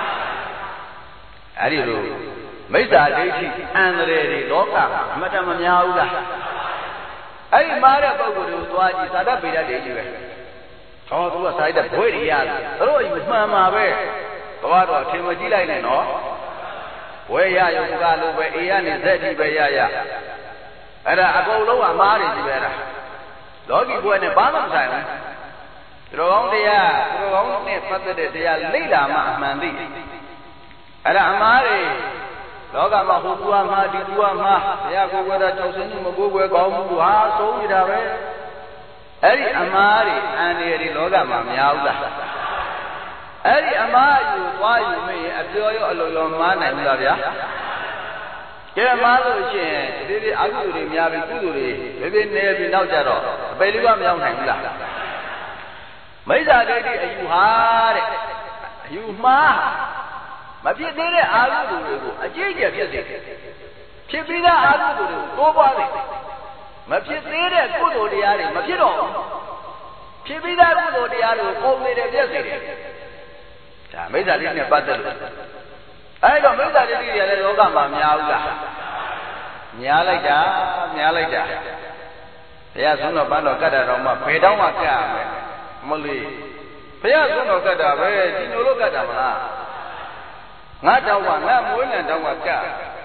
အဲ့ဒီလိုမိစ္ဆာဒိဋ္ဌိအန္တရာယ်တွေလောကမှာအမတန်မများဘူးလားအဲ့ဒီမှားတဲ့ပုဂ္ဂိုလ်တွေကိုသွားကြည့်သာတပေတတ်တယ်ကြီးပဲဟောသူကစာရတဲ့ဘွဲတွေရတယ်သူတို့အယူမှန်ပါပဲဘာတော့ထင်မကြည့်လိုက်နဲ့နော်ဘွဲရရုံကလိုပဲအေကနေဇက်တိပဲရအဲ့ဒါအကုန်လုံးကမှားတယ်ကြီးပဲလားလောကီဘွဲနဲ့ဘာမှမဆိုင်ဘူးသူတော်ကောင်းတရားသူတော်ကောင်းနဲ့ပတ်သက်တဲ့တရားလိမ့်လာမှအမှန်သိအဲ့ဒါအမှားတွေလောကမှာဟိုကူအမှားဒီကူအမှားဘုရားကိုယ်ွယ်တာကြောက်စင်းမှုမကိုယ်ွယ်ကောင်းမှုဟာဆုံးနေတာပဲအဲ့ဒီအမှားတွေအန္တရာယ်တွေလောကမှာမများဘူးလားအဲ့ဒီအမှားယူသွားယူမရင်အပြောရောအလိုရောမှားနိုင်ဘူးလားဗျာကဲမှားလို့ရှိရင်ဒီဒီအကုသိုလ်တွေများပြီးကုသိုလ်တွေဘေးဘေးနေပြီးနောက်ကြတော့အပေလေးကမရောက်နိုင်ဘူးလားမိစ္ဆာဒိဋ္ဌိအယူဟာတဲ့အယူမှားမဖြစ်သေးတဲ့အာဟုသူတွေကိုအကျိတ်ကျဖြစ်စေဖြစ်ပြီးသားအာဟုသူတွေကိုတိုးပွားစေမဖြစ်သေးတဲ့ကုသိုလ်တရားတွေမဖြစ်တော့ဖြစ်ပြီးသားကုသိုလ်တရားတွေကိုပုံနေတယ်ပြည့်စေတယ်ဒါမိစ္ဆာဒိဋ္ဌိနဲ့ပတ်သက်လို့အဲ့တော့မိစ္ဆာဒိဋ္ဌိတွေလည်းလောကမှာများဘူးလားများလိုက်တာဘုရားဆုံးတော်ပန်းတော်ကတ်တာတော့မှဘယ်တော့မှကတ်ရမယ်မလို့ဘုရားဆုံးတော်ကတ်တာပဲဒီလိုလို့ကတ်တာမလားငါတောင်းကငါမွေးငံတောင်းကကတ်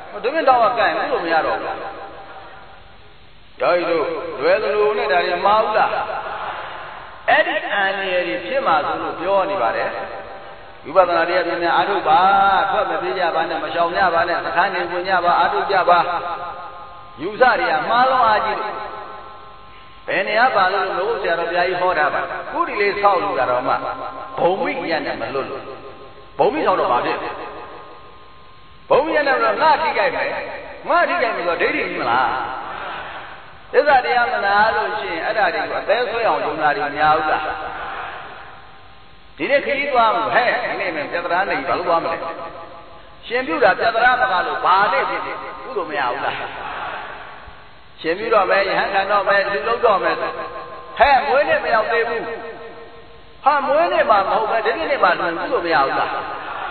တို့မြတော့ကဲဘူးလို့မရတော့ဘူးယောဂီတို့လွယ်သလိုနဲ့ဒါတွေမှားဘူးလားအဲ့ဒီအန္တရာယ်တွေဖြစ်မှာဆိုလို့ပြောနေပါတယ်ဝိပဿနာတရားပြန်ပြန်အားထုတ်ပါထွက်မပြေးကြပါနဲ့မရှောင်ကြပါနဲ့သခန်းနေဝင်ကြပါအားထုတ်ကြပါယူဆတွေကမှားလုံးအားကြီးတယ်ဘယ်နေရာပါလို့လို့ဆရာတော်ဘုရားကြီးဟောတာပါခုဒီလေးဆောက်လို့တာတော့မှဘုံမိရနဲ့မလွတ်လို့ဘုံမိဆောင်တော့ဘာဖြစ်ဘုံမိရနဲ့တော့ငါထိကြိုက်မယ်ငါထိကြိုက်မယ်ဆိုဒိဋ္ဌိကြီးမလားသစ္စာတရားမနာလို့ရှိရင်အဲ့ဒါတွေကိုအသေးဆွဲအောင်ယုံတာတွေများဘူးလားဒီနေ့ခရီးသွားမှာဟဲ့ဒီနေ့မှပြတ္တရာနေဘာလို့သွားမလဲရှင်ပြုတာပြတ္တရာမကလို့ဘာနဲ့ဖြစ်ဖြစ်ကုသိုလ်မရဘူးလားရှင်ပြုတော့မယ်ယဟန်ခံတော့မယ်လူလုံးတော့မယ်ဟဲ့မွေးနေ့မရောက်သေးဘူးဟာမွေးနေ့မှာမဟုတ်ပဲဒီနေ့မှာလူကုသိုလ်မရဘူးလား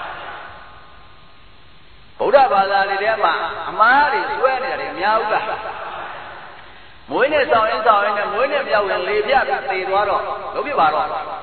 ဗုဒ္ဓဘာသာတွေထဲမှာအမှားတွေဆွဲနေတာတွေများဘူးလားမွေးနေ့ဆောင်ရင်နဲ့မွေးနေ့မရောက်ရင်လေပြပြီးသေသွားတော့လုပ်ပြပါတော့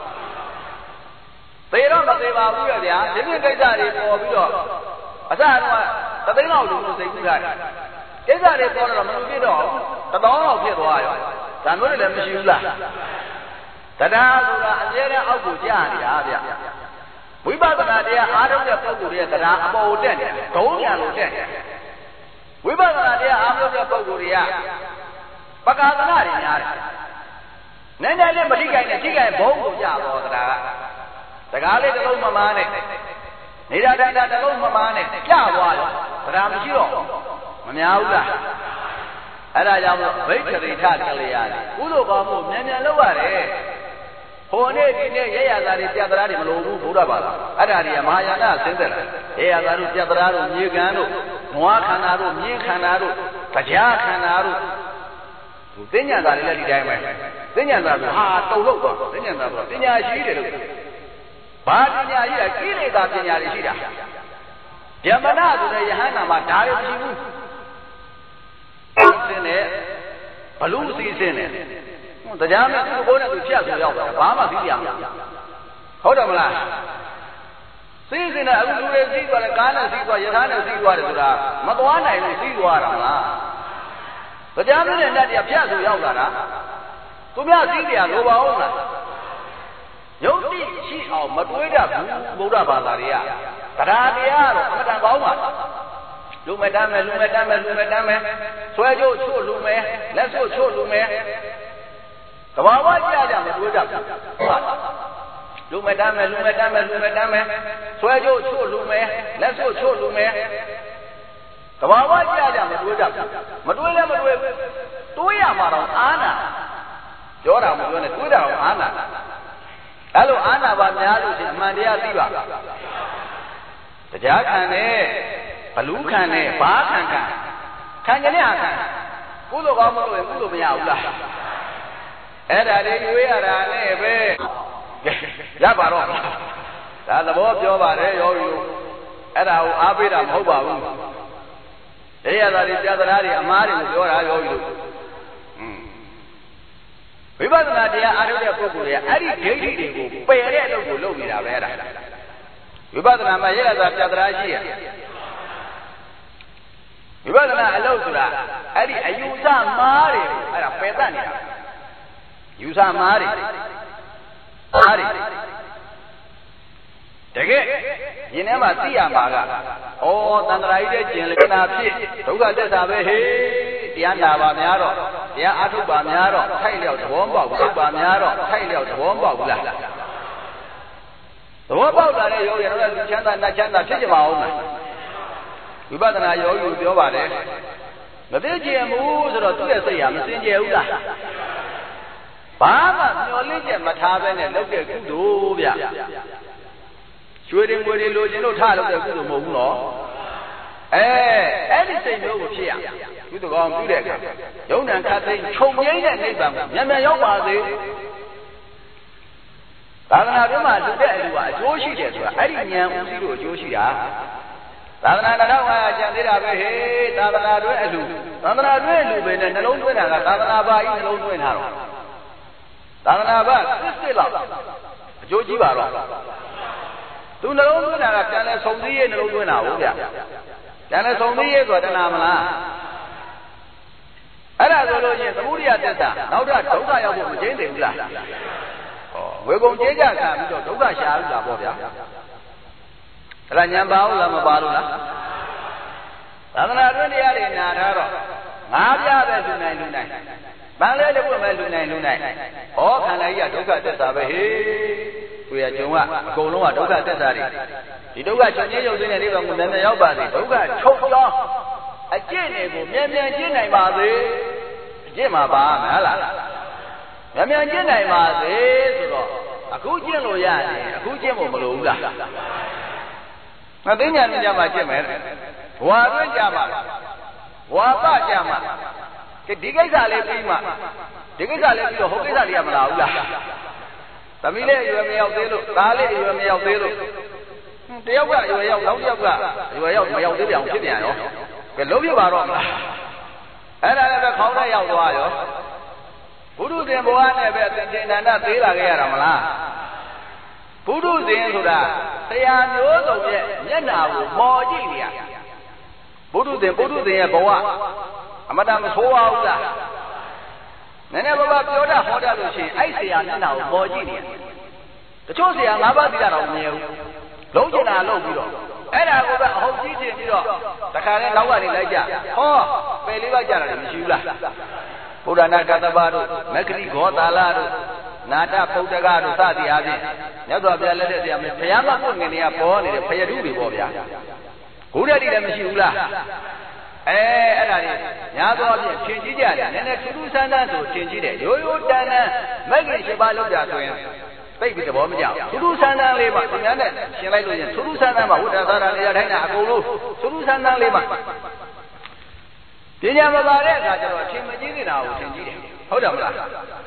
သေတော့မသေးပါဘူးရဲ့ဗျာဒီနေ့ကိစ္စတွေပေါ်ပြီးတော့အစကတော့တသိန်းလောက်လူလို့စိတ်ကူးတာကိစ္စတွေပေါ်တော့မလူပြတော့1000လောက်ဖြစ်သွားရောဒါမျိုးတွေလည်းမရှိဘူးလားတရားဆိုတာအကျဉ်းနဲ့အောက်ကိုကြားနေတာဗျဝိပဿနာတရားအားထုတ်တဲ့ပုဂ္ဂိုလ်ရဲ့တရားအပေါ်တက်နေဒုံးညာလို့တက်နေဝိပဿနာတရားအားထုတ်တဲ့ပုဂ္ဂိုလ်တွေကပကာသနာတွေများတယ်နည်းနည်းလေးမထိခိုက်နဲ့ထိခိုက်ဘုံကိုကြတော့တရားစကားလေးတစ်လုံးမမားနဲ့နေတာတန်တာတစ်လုံးမမားနဲ့ကြသွားရောတရားမရှိတော့မများဘူးလားအဲ့ဒါကြောင့်မို့ဗိက္ခရိထကလေးရတယ်ကုသိုလ်ကောင်းမှုမြန်မြန်လုပ်ရတယ်ဟိုနေ့ဒီနေ့ရရသာတွေပြတ်တရားတွေမလိုဘူးဘုရားဘာသာအဲ့ဒါတွေကမဟာယာနဆင်းသက်လာရရသာတို့ပြတ်တရားတို့မြေကံတို့နွားခန္ဓာတို့မြင်းခန္ဓာတို့တရားခန္ဓာတို့သိဉ္ဇာသာတွေလည်းဒီတိုင်းပဲသိဉ္ဇာသာဆိုဟာတုံလို့တော့သိဉ္ဇာသာဆိုပညာရှိတယ်လို့ဘာပညာရှိတာကိလေသာပညာတွေရှိတာယမနာဆိုတဲ့ယဟန္တာမှာဒါတွေမရှိဘူးစင်းနဲ့ဘလူးစီစင်းနဲ့တရားမဲ့သူ့ဘိုးနဲ့သူဖြတ်ဆိုရောက်တာဘာမှသိကြမလားဟုတ်တယ်မလားစီးစင်းနဲ့အခုလူတွေစီးသွားတယ်ကားနဲ့စီးသွားယထာနဲ့စီးသွားတယ်ဆိုတာမသွားနိုင်လို့စီးသွားတာမလားတရားမဲ့တဲ့လက်တွေကဖြတ်ဆိုရောက်လာတာသူများစီးတရားလိုပါအောင်လားယုတ်တိရှိအောင်မတွေးတတ်ဘူးဗုဒ္ဓဘာသာတွေကတရားတရားတော့အမှန်တန်ကောင်းပါလူမတမ်းမယ်ဆွဲကြိုးချို့လူမယ်လက်ချို့ချို့လူမယ်တဘာဝကြကြမတွေးတတ်ဘူးလူမတမ်းမယ်ဆွဲကြိုးချို့လူမယ်လက်ချို့ချို့လူမယ်တဘာဝကြကြမတွေးတတ်ဘူးမတွေးလည်းမတွေးဘူးတွေးရမှာတော့အာနာပြောတာမပြောနဲ့တွေးတာတော့အာနာအဲ့လိုအာနာပါများလို့ရှိရင်အမှန်တရားသိပါတရားခံနဲ့ဘလူးခံနဲ့ဘာခံခံကြတဲ့အခါကုသိုလ်ကောင်းမလို့ရင်ကုသိုလ်မရဘူးလားအဲ့ဒါတွေရွေးရတာနဲ့ပဲရပါတော့ဒါသဘောပြောပါတယ်ယောဂီတို့အဲ့ဒါကိုအားပေးတာမဟုတ်ပါဘူးရရတာတွေပြသနာတွေအမားတွေကိုပြောတာယောဂီတို့ဝိပဿနာတရားအားထုတ်တဲ့ပုဂ္ဂိုလ်တွေကအဲ့ဒီဒိဋ္ဌိတွေကိုပယ်တဲ့အလုပ်ကိုလုပ်နေတာပဲအဲ့ဒါဝိပဿနာမှာရရတာပြသနာရှိရဝိပဿနာအလုပ်ဆိုတာအဲ့ဒီအယူဆမားတွေအဲ့ဒါပယ်တတ်နေတာယူဆမားတွေအားတွေတကယ်ရင်ထဲမှာသိရမှာကဩသန္တရာကြီးတဲ့ကျင်လက္ခဏာဖြစ်ဒုက္ခသစ္စာပဲဟေးတရားနာပါများတော့တရားအားထုတ်ပါများတော့ထိုက်လျောက်သဘောပေါက်သုတ်ပါများတော့ထိုက်လျောက်သဘောပေါက်ဘူးလားသဘောပေါက်လာတဲ့ယောဂီတော့လူချမ်းသာနတ်ချမ်းသာဖြစ်ကြပါဦးမယ်ဝိပဿနာယောဂီကိုပြောပါတယ်မသိကြဘူးဆိုတော့သူ့ရဲ့စိတ်ဟာမစင်ကြယ်ဘူးလားဘာမှမျောလင့်ချက်မထားဘဲနဲ့လုပ်တဲ့ကုသိုလ်ဗျရွှေတွေငွေတွေလိုချင်လို့ထားလုပ်တဲ့ကုသိုလ်မဟုတ်ဘူးနော်အဲ့ဒီစိတ်မျိုးကိုဖြစ်ရကုသိုလ်ကောင်းပြုတဲ့အခါယုံ nant ခတ်သိမ်းခြုံငိမ့်တဲ့နိဗ္ဗာန်ကိုမြန်မြန်ရောက်ပါစေသာသနာ့ဘက်မှာလူတဲ့အလူကအကျိုးရှိတယ်ဆိုတာအဲ့ဒီဉာဏ်ဦးစီးလို့အကျိုးရှိတာသာသနာ2500ကျန်သေးတာပဲဟေးသာသနာတွဲအလူသာသနာတွဲအလူပဲနဲ့နှလုံးသွင်းတာကသာသနာပါကြီးနှလုံးသွင်းတာတော့သာသနာပါစစ်လောက်အကျိုးကြီးပါတော့သူနှလုံးသွင်းတာကပြန်လဲဆုံစည်းရေးနှလုံးသွင်းတာဟုတ်ဗျကျန်တဲ့ဆုံးသေးရဲ့ဆိုတာတဏှာမလားအဲ့ဒါဆိုလို့ချင်းသမုဒိယသစ္စာနောက်တော့ဒုက္ခရောက်ဖို့မကျင်းသေးဘူးလားဝေကုံကျေးကြခံပြီးတော့ဒုက္ခရှာလို့လာပေါ့ဗျာအဲ့ဒါဉာဏ်ပါဘူးလားမပါလို့လားသာသနာ့တွင်တရားတွေနာထားတော့ငါးပြားပဲလူနိုင်လူနိုင်ဗန်လဲတခုပဲလူနိုင်လူနိုင်ဩခန္ဓာကြီးကဒုက္ခသစ္စာပဲဟေးကိုရကျုံကအကုန်လုံးကဒုက္ခသစ္စာတွေဒီဒုက္ခချုပ်ခြင်းရုပ်သိတဲ့နိဗ္ဗာန်ကိုမြန်မြန်ရောက်ပါစေဒုက္ခချုပ်ကြောင်းအကျင့်တွေကိုမြန်မြန်ကျင့်နိုင်ပါစေအကျင့်မှာပါမလားမြန်မြန်ကျင့်နိုင်ပါစေဆိုတော့အခုကျင့်လို့ရတယ်အခုကျင့်ဖို့မလိုဘူးလားမသိညာမြင်ကြမှာကျင့်မယ်ဘဝတွင်းကြမှာဘဝပကြမှာဒီကိစ္စလေးပြီးမှဒီကိစ္စလေးပြီးတော့ဟိုကိစ္စလေးကမလာဘူးလားသမီးလေးအရွယ်မရောက်သေးလို့သားလေးအရွယ်မရောက်သေးလို့တယောက်ကအရွယ်ရောက်နောက်တယောက်ကအရွယ်ရောက်မရောက်သေးပြန်ဖြစ်ပြန်ရောကဲလုံးပြပါတော့မလားအဲ့ဒါလည်းပဲခေါင်းနဲ့ရောက်သွားရောဘုဒ္ဓဇင်ဘဝနဲ့ပဲသင်္ကေတန္တသေးလာခဲ့ရတာမလားဘုဒ္ဓဇင်ဆိုတာတရားမျိုးစုံရဲ့မျက်နာကိုမော်ကြည့်နေရဘုဒ္ဓဇင်ရဲ့ဘဝအမတမဆိုးပါဘူးလားနည်းနည်းဘာပြောတာဟောတာလို့ရှိရင်အဲ့ဆရာမျက်နှာကိုပေါ်ကြည့်နေတယ်တချို့ဆရာ၅ပါးသီလတော်မမြဲဘူးလုံးကျင်တာလုံးပြီးတော့အဲ့ဒါကိုပဲအဟုတ်ကြီးတင်ပြီးတော့တခါလဲနောက်ကနေလိုက်ကြဟောပယ်လေးပါးကြတာလည်းမရှိဘူးလားဘုရားနာကတ္တဗတို့မက္ခရိဂောတာလတို့နာတပုဒ္ဒကတို့စသည်အားဖြင့်မြတ်စွာဘုရားလက်ထက်ဆရာမဘုရားမပုတ်ငင်တွေကပေါ်နေတဲ့ဖယတုတွေပေါ့ဗျာဘုရားတိလည်းမရှိဘူးလားအဲ့ဒါကြီးညာတော့ဖြင့်ထင်ကြီးကြတယ်နည်းနည်းထူးထူးဆန်းဆန်းဆိုထင်ကြီးတယ်ရိုးရိုးတန်တန်မဂ္ဂင်7ပါးလောက်ကြဆိုရင်သိပြီးသဘောမကျဘူးထူးထူးဆန်းဆန်းလေးမှသင်္ကန်းနဲ့ရှင်းလိုက်လို့ရင်ထူးထူးဆန်းဆန်းမှဝိတ္တသာရနေရာတိုင်းတာအကုန်လုံးထူးထူးဆန်းဆန်းလေးမှပညာမပါတဲ့အခါကျတော့အထင်မကြီးနေတာကိုထင်ကြီးတယ်ဟုတ်တယ်မလားတ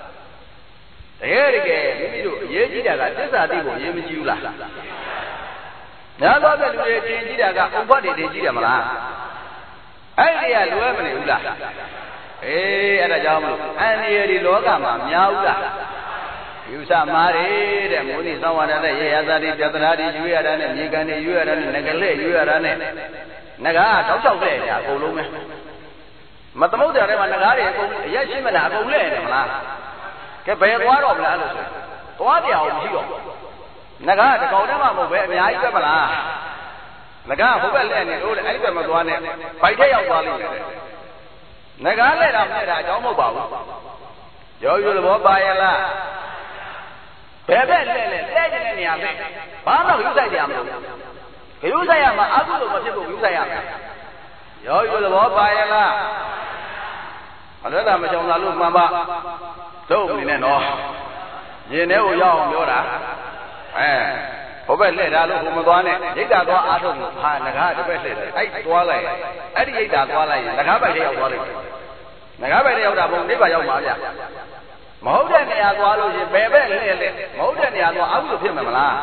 ကယ်မိမိတို့အရေးကြီးတာကသစ္စာသိဖို့အရေးမကြီးဘူးလားညာတော့တဲ့လူတွေထင်ကြီးတာကဥပ္ပတ္တိထင်ကြီးတယ်မလားအဲ့ဒီကလွဲမနေဘူးလားအဲ့ဒါကြောင့်မလို့အန္တရာယ်ဒီလောကမှာများဘူးလားယူဆမားတယ်တဲ့မိုးနိသောဝါဒနဲ့ရေရသာတိပြတရာတိရွေးရတာနဲ့မြေကန်တွေရွေးရတာနဲ့ငကလက်ရွေးရတာနဲ့ငကားတောက်လျှောက်တဲ့ညာအကုန်လုံးပဲမသမုဒ္ဒရာထဲမှာငကားတွေအကုန်အရက်ရှိမလားအကုန်လဲတယ်မလားကဲဘယ်သွားတော့မလားလို့ဆိုသွားတရားအောင်မရှိတော့ငကားတကောင်တည်းမှမဟုတ်ပဲအများကြီးပဲမလားငကားဘုဘက်လက်နေလို့အဲ့ဒီဘက်မသွားနဲ့ဘိုက်ထဲရောက်သွားလိမ့်မယ်ငကားလက်တာမလက်တာအကြောင်းမဟုတ်ပါဘူးရောယူသဘောပါရဲ့လားဘယ်ဘက်လက်လက်တဲ့တဲ့နေရာပဲဘာမှယူဆိုင်ကြမလို့ယူဆိုင်ရမှာအကုသို့မဖြစ်ဖို့ယူဆိုင်ရမယ်ရောယူသဘောပါရဲ့လားမလွတ်တာမချောင်လာလို့မှန်ပါတို့နေနဲ့နော်ရင်ထဲကိုရောက်အောင်ပြောတာဘုဘက်လှည့်တာလို့ဘုမသွားနဲ့ရိတ်တာသွားအားထုတ်လို့ဟာငကားတစ်ပက်လှည့်တယ်အဲ့သွားလိုက်အဲ့ဒီရိတ်တာသွားလိုက်ရင်ငကားပိုက်ထဲရောက်သွားလိမ့်မယ်ငကားပိုက်ထဲရောက်တာဘုံနိဗ္ဗာန်ရောက်မှာဗျမဟုတ်တဲ့နေရာသွားလို့ရှင်ဘယ်ဘက်လှည့်လဲမဟုတ်တဲ့နေရာသွားအကုသို့ဖြစ်မှာမလား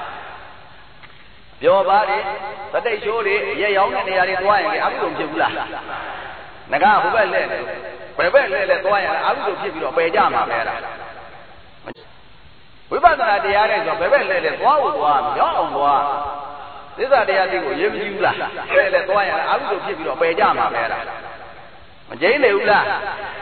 ပြောပါလေသတိရှိုးတွေရက်ရောက်တဲ့နေရာတွေသွားရင်အကုသို့ဖြစ်ဘူးလားငကားဘုဘက်လှည့်တယ်ဘယ်ဘက်လှည့်လဲသွားရင်အကုသို့ဖြစ်ပြီးတော့ပယ်ကြမှာပဲလားဝိပဿနာတရားတဲ့ဆိုဘယ်ဘက်လဲလဲသွားဖို့သွားရောက်အောင်သွားသစ္စာတရားသိကိုရေးမကြည့်ဘူးလားလဲလဲသွားရင်အကုသို့ဖြစ်ပြီးတော့ပယ်ကြမှာပဲလားမကျိန်းနေဘူးလား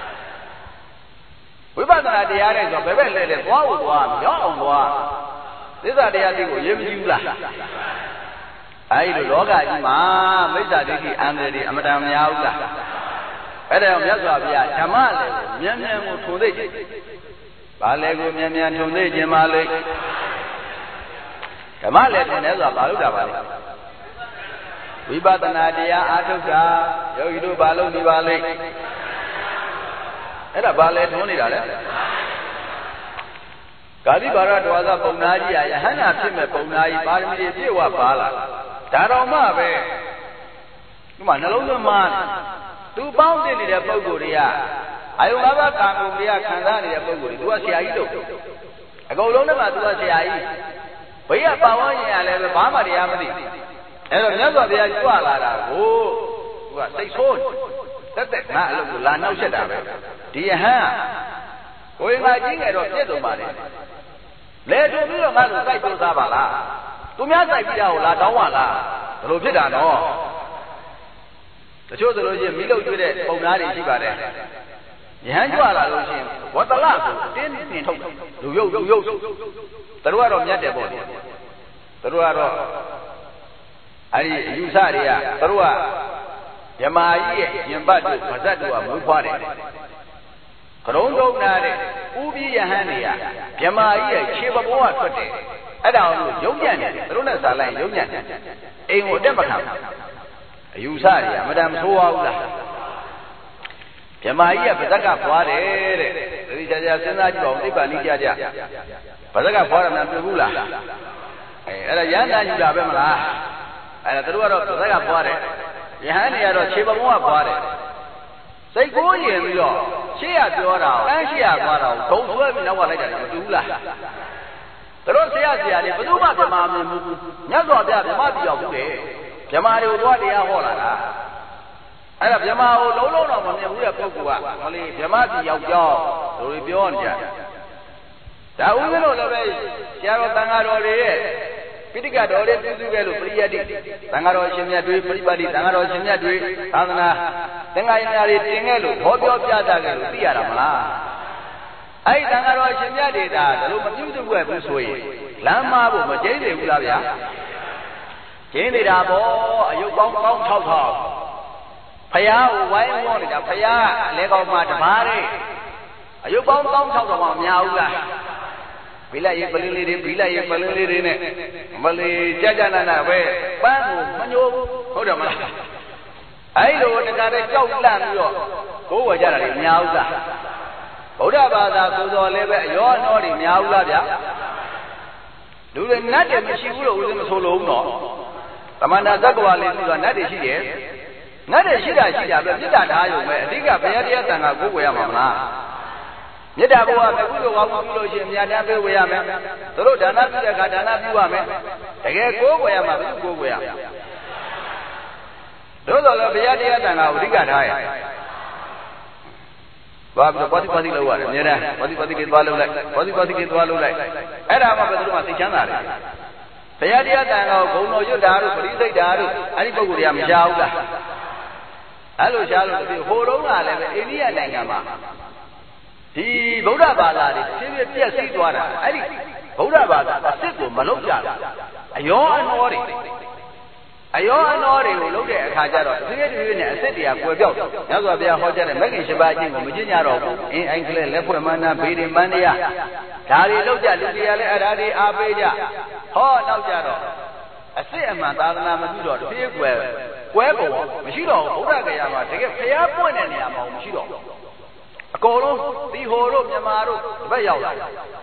ဝိပဿနာတရားတဲ့ဆိုဘယ်ဘက်လဲလဲသွားဖို့သွားရောက်အောင်သွားသစ္စာတရားသိကိုရေးမကြည့်ဘူးလားအဲဒီလိုလောကကြီးမှာမိစ္ဆာဒိဋ္ဌိအန္တရာယ်အမတန်များဘူးလားအဲ့ဒါကြောင့်မြတ်စွာဘုရားဓမ္မလည်းမြန်မြန်ကိုထုံသိခြင်းဘာလဲကိုမြန်မြန်ထုံသိခြင်းပါလေဓမ္မလည်းထင်တယ်ဆိုတာဘာလို့တာပါလဲဝိပဿနာတရားအားထုတ်တာယောဂီတို့ဘာလို့နေပါလဲအဲ့ဒါဘာလဲထုံးနေတာလဲကာတိဘာရတဝါသပုံနာကြီးရဟန္တာဖြစ်မဲ့ပုံနာကြီးပါရမီတွေပြည့်ဝပါလာဒါတော်မှပဲဒီမှာနှလုံးသွင်းမှသူပေါင်းတင်နေတဲ့ပုံကိုယ်တွေကအာယု၅ပါးကာမဂုဏ်တွေကခံစားနေတဲ့ပုံကိုယ်တွေသူကဆရာကြီးတို့အကုန်လုံးနဲ့မှသူကဆရာကြီးဘိယပါဝန်းကျင်ရလည်းဘာမှတရားမသိအဲ့တော့မြတ်စွာဘုရားကြွလာတာကိုသူကစိတ်ဆိုးတက်ငါအလုပ်ကိုလာနှောက်ချက်တာပဲဒီယဟန်ကိုယ်ငါကြီးငယ်တော့ပြည့်စုံပါလေလဲထွန်ပြီးတော့ငါ့ကိုစိုက်ကြိုးစားပါလားသူများစိုက်ပြီးတာကိုလာတောင်းပါလားဘယ်လိုဖြစ်တာနော်တချို့ဆိုလို့ရှိရင်မိလို့ကျွေးတဲ့ပုံသားတွေရှိပါတယ်ယဟန်ကြွလာလို့ရှိရင်ဝတ္တလဆိုတင်းတင်ထုတ်လူရုပ်သူတို့ကတော့မြတ်တယ်ပေါ့လေသူတို့ကတော့အဲ့ဒီအယူဆတွေကသူတို့ကဓမ္မာကြီးရဲ့ရင်ပတ်တို့ဗဇတ်တို့ကမွေးဖွားတယ်ကရုံးတုံးနာတဲ့ဥပိယဟန်တွေကဓမ္မာကြီးရဲ့ခြေပဘောကထွက်တယ်အဲ့ဒါကိုရုံညံ့တယ်သူတို့နဲ့စာလိုက်ရုံညံ့တယ်အိမ်ကိုတက်မခံအယူဆတွေကအမတန်မဆိုးပါဘူးလားဓမ္မာကြီးကဗဇက်ကဖွားတယ်တဲ့ဒီကြာကြာစဉ်းစားကြည့်ပါဦးသိပ္ပံနည်းကြကြဗဇက်ကဖွားတယ်မပြောဘူးလားအဲ့ဒါရဟန္တာယူတာပဲမလားအဲ့ဒါသူတို့ကတော့ဗဇက်ကဖွားတယ်ယဟန်တွေကတော့ခြေပဘုံကဖွားတယ်စိတ်ကိုရင်ပြီးတော့ရှေ့ရပြောတာကိုတန်းရှေ့ရသွားတာကိုဒုံဆွဲပြီးနောက်ကလိုက်တာမတူဘူးလားသူတို့ဆရာတွေဘယ်သူမှဓမ္မမမြင်ဘူးမြတ်စွာဘုရားဓမ္မပြရောက်ဘူးလေဓမ္မတွေကိုသွားတရားဟောလာတာအဲ့ဒါဗြဟ္မာကိုလုံးလုံးတော့မမြင်ဘူးတဲ့ပုဂ္ဂိုလ်ကဟောလေဗြဟ္မာပြည်ရောက်ကြောင်းတို့တွေပြောနေကြဒါဥစဉ်တို့လည်းပဲဆရာတော်တန်ဃာတော်တွေရဲ့ပိဋကတော်လေးပြုစုခဲ့လို့ပရိယတ်တိတန်ဃာတော်ရှင်မြတ်တွေပရိပတ်တိတန်ဃာတော်ရှင်မြတ်တွေသာသနာသင်္ဃာယနာတွေတင်ခဲ့လို့ဟောပြောပြတာခဲ့လို့သိရတာမလားအဲ့ဒီတန်ဃာတော်ရှင်မြတ်တွေဒါတို့မပြုစုခဲ့ဘူးဆိုရင်လမ်းမဖို့မကျိန်းနေဘူးလားဗျာကျိန်းနေတာပေါ့အယုတ်ပေါင်း6000ဖယားကိုဝိုင်းဝန်းနေတာဖယားအလဲကောင်းမှတပါးတဲ့အယုတ်ပေါင်း1600မှမများဘူးလားဘိလိုက်ရေပလင်းလေးတွေဘိလိုက်ရေပလင်းလေးတွေနဲ့မလေးကြနာနာပဲပန်းကိုမညိုးဟုတ်တယ်မလားအဲ့လိုတခါတည်းကြောက်လန့်ပြီးတော့ကိုးဝယ်ကြတာတွေများဘူးလားဗုဒ္ဓဘာသာကိုတော်လည်းပဲအရောအနှောတွေများဘူးလားဗျာလူတွေနတ်တွေမရှိဘူးလို့ဦးဇင်းမဆိုလို့နော်သမန္တာသက္ကဝါလေးသူကနတ်တွေရှိတယ်နတ်တွေရှိတာပဲမေတ္တာထားရုံပဲအဓိကဘုရားတရားတန်ခါကိုးဝယ်ရမှာမလားမေတ္တာဘုရားပဲကုသိုလ်ကောင်းပြုလို့ရှိရင်မြတ်တမ်းပေးဝေရမယ်သူတို့ဒါနပြုတဲ့အခါဒါနပြုရမယ်တကယ်ကိုးဝယ်ရမှာဘယ်သူကိုးဝယ်ရတို့တော့လည်းဘုရားတရားတန်ခါကိုအဓိကထားရဘာပြီးတော့ပါတိလောက်ရတယ်အများနဲ့ပါတိလေးသွားလုပ်လိုက်ပါတိလေးသွားလုပ်လိုက်အဲ့ဒါမှပဲသူတို့မှသိချမ်းသာတယ်ဘုရားတရားတန်ခါကိုဂုဏ်တော်ရွတ်တာတို့ပရိသိတ်တာတို့အဲ့ဒီပုဂ္ဂိုလ်တွေကမရှားဘူးလားအဲ့လိုရှားလို့ဒီဟိုတုန်းကလည်းပဲအိန္ဒိယနိုင်ငံမှာဒီဗုဒ္ဓဘာသာတွေဖြည်းဖြည်းပြည့်စည်သွားတာအဲ့ဒီဗုဒ္ဓဘာသာအစ်စ်ကိုမလုပ်ကြဘူးအယောအနှောတွေကိုလုပ်တဲ့အခါကျတော့ဒီနဲ့အစ်စ်တွေကကွယ်ပြောက်ညစွာဘုရားဟောကြားတဲ့မဂ္ဂင်7ပါးအကျင့်ကိုမကျင့်ကြတော့ဘူးအင်းအိုင်ကလေးလက်ဖွဲ့မန္နာဘေးတွေမန္တရားဒါတွေလုပ်ကြလူတွေကလည်းအဲ့ဒါတွေအားပေးကြဟောနောက်ကြတော့အစ်စ်အမှန်သာသနာမပြုတော့တပြေးကွယ်ပုံမရှိတော့ဘူးဗုဒ္ဓဂယာမှာတကယ်ဖျားပွင့်တဲ့နေရာမှာမရှိတော့ဘူးအကုန်လုံးဒီဟိုတို့မြန်မာတို့တပတ်ရောက်လာ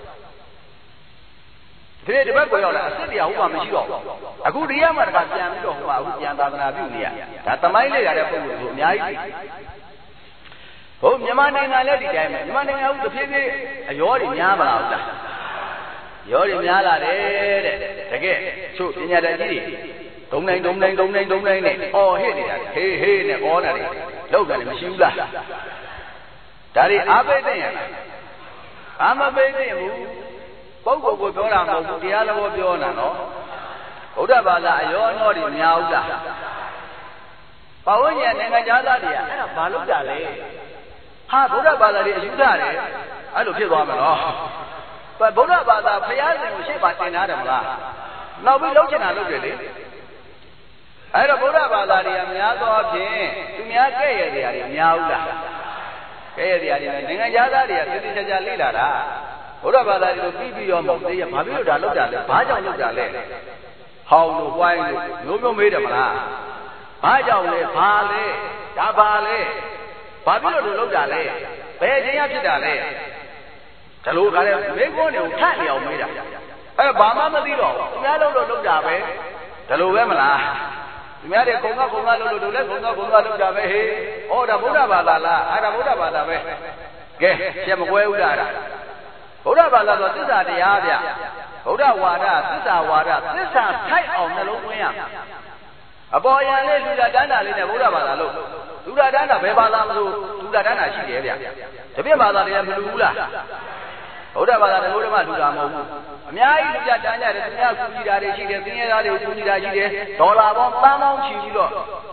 ဒီတပတ်ကိုရောက်လာအစ်စ်တရားဟိုမှာမရှိတော့အခုဒီရမှာတခါပြန်ပြီးတော့ဟိုမှာအခုပြန်သာသနာပြုနေရဒါသမိုင်းလေးရတဲ့ပုံစံကိုအများကြီးဟိုမြန်မာနိုင်ငံလည်းဒီတိုင်းပဲမြန်မာနိုင်ငံကတဖြည်းဖြည်းအရောတွေများမလာဘူးလားရောတွေများလာတယ်တဲ့တကယ်ချို့ပညာတတ်ကြီးတွေဒုံနိုင်နဲ့အော်ဟစ်နေတာဟေးနဲ့အော်နေတာလောက်တယ်မရှိဘူးလားဒါတွေအားပေးတဲ့ရလားအာမပေးတဲ့ဘူးပုဂ္ဂိုလ်ကိုပြောတာမဟုတ်ဘူးတရားတော်ပြောတာနော်ဗုဒ္ဓဘာသာအယောအနှောတွေများဘူးလားပဝဉ္ဇဉ်နိုင်ငံသားတွေကအဲ့ဒါဘာလို့ကြလဲဟာဗုဒ္ဓဘာသာတွေအယူထားတယ်အဲ့လိုဖြစ်သွားမှာနော်ဗုဒ္ဓဘာသာဘုရားရှင်ကိုရှေ့ပါတင်ထားတယ်မလားနောက်ပြီးလုပ်ချင်တာလုပ်တယ်လေအဲ့တော့ဗုဒ္ဓဘာသာတွေကများသောအားဖြင့်သူများကဲ့ရဲ့နေရာတွေများဘူးလားကဲ့ရဲ့နေရာတွေနိုင်ငံသားတွေကသိသိချာချာလေ့လာတာဗုဒ္ဓဘာသာတွေကိုပြီးရောမဟုတ်သေးရဘာဖြစ်လို့ဒါလုပ်ကြလဲဘာကြောင့်လုပ်ကြလဲဟောင်းလို့ဝိုင်းလို့မျိုးမေးတယ်မလားဘာကြောင့်လဲဘာလဲဒါဘာလဲဘာဖြစ်လို့လုပ်ကြလဲဘယ်အချိန်ရဖြစ်တာလဲဒါလိုကလည်းမိခွန်းတွေကိုထပ်နေအောင်မေးတာအဲ့ဘာမှမသိတော့ဘူးသူများလုပ်တာပဲဒါလိုပဲမလားသူများတွေခုံကလုပ်လို့တို့လည်းခုံကလုပ်တာပဲဟေးဟောဒါဗုဒ္ဓဘာသာလားအဲ့ဒါဗုဒ္ဓဘာသာပဲကဲချက်မကွဲဘူးလားဗုဒ္ဓဘာသာဆိုသစ္စာတရားဗျဗုဒ္ဓဝါဒသစ္စာဝါဒသစ္စာထိုက်အောင်နှလုံးသွင်းရအပေါ်ယံလေးလူလာတန်းတာလေးနဲ့ဗုဒ္ဓဘာသာလို့လူလာတန်းတာဘယ်ဘာသာမလို့လူလာတန်းတာရှိတယ်ဗျတပြည့်ဘာသာတွေကမလူဘူးလားဗုဒ္ဓဘာသာတလို့ဓမ္မလူတာမဟုတ်ဘူးအများကြီးလူကြတန်းကြတယ်သူများကူညီတာတွေရှိတယ်သင်္ကေတတွေကိုကူညီတာရှိတယ်ဒေါ်လာပေါင်းပန်းပေါင်းချီပြီးတော့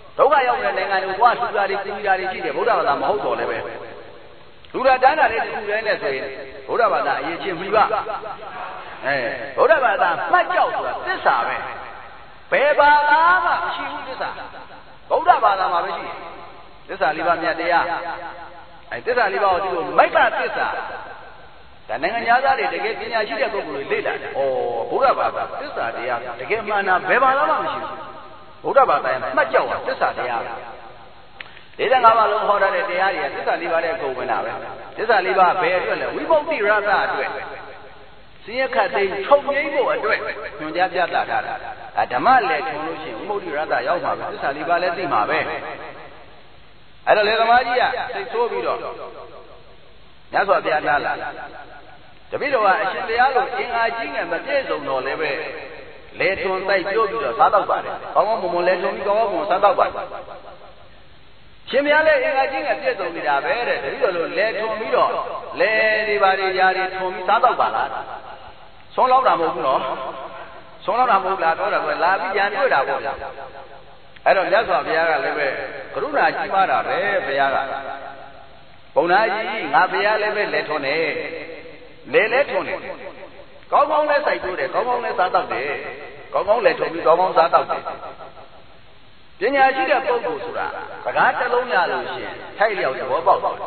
ဒုက္ခရောက်တဲ့နိုင်ငံတွေကိုသွားလူတာတွေကူညီတာတွေရှိတယ်ဗုဒ္ဓဘာသာမဟုတ်တော့လည်းပဲလူတာတန်းတာတွေတူတယ်နဲ့ဆိုရင်ဗုဒ္ဓဘာသာအရေးချင်းပြီပါဗုဒ္ဓဘာသာမှတ်ကြောက်ဆိုတာသစ္စာပဲဘယ်ဘာသာမှမရှိဘူးသစ္စာဗုဒ္ဓဘာသာမှာပဲရှိတယ်သစ္စာလေးပါးမြတ်တရားသစ္စာလေးပါးကိုဒီလိုမိက္ခသစ္စာဒါနိုင်ငံသားတွေတကယ်ပညာရှိတဲ့ပုဂ္ဂိုလ်တွေလေ့လာတယ်ဘုရားဘာသာသစ္စာတရားတကယ်မှန်တာဘယ်ဘာသာမှမရှိဘူးဗုဒ္ဓဘာသာမှတ်ကြောက်တာသစ္စာတရား45ပါးလုံးဟောထားတဲ့တရားတွေကသစ္စာလေးပါးတဲ့ကုန်ဝင်တာပဲသစ္စာလေးပါးဘယ်အတွက်လဲဝိမု ക്തി ရသအတွက်စင်ရခတ်သိချုပ်ငိမ့်ဖို့အတွက်ညွှန်ကြားပြသထားတာဓမ္မလည်းထုံလို့ရှိရင်ဝိမု ക്തി ရသရောက်မှာပဲသစ္စာလေးပါးလည်းသိမှာပဲအဲ့တော့လေသမားကြီးကစိတ်ဆိုးပြီးတော့ညစွာဘုရားလာတပည့်တော်ကအရှင်တရားကိုအင်္ဂါကြီးငယ်မပြည့်စုံတော့လည်းပဲလေထွန်တိုက်ပြုတ်ပြီးတော့စားတော့ပါတယ်ကောင်းကောင်းမွန်မွန်လေထွန်ပြီးကောင်းကောင်းမွန်စားတော့ပါတယ်ရှင်ဘုရားလည်းအင်္ဂါကြီးငယ်ပြည့်စုံနေတာပဲတဲ့တပည့်တော်လို့လေထွန်ပြီးတော့လေဒီပါတွေຢာတွေထွန်ပြီးစားတော့ပါလားဆုံးလောက်တာမဟုတ်ဘူးနော်ဆုံးလောက်တာမဟုတ်လားတော့တယ်ပဲလာပြီးရန်တွေ့တာပေါ့ဗျာအဲ့တော့မြတ်စွာဘုရားကလည်းပဲကရုဏာကြီးပါတာပဲဘုရားကဘုံသားကြီးငါဘုရားလည်းပဲလေထွန်နေလေလဲထွန်တယ်ကောင်းကောင်းလဲစိုက်တိုးတယ်ကောင်းကောင်းလဲစားတော့တယ်ကောင်းကောင်းလဲထွန်ပြီးကောင်းကောင်းစားတော့တယ်ပညာရှိတဲ့ပုဂ္ဂိုလ်ဆိုတာစကားတစ်လုံးရလို့ရှိရင်ထိုက်လျောက်သဘောပေါက်တယ်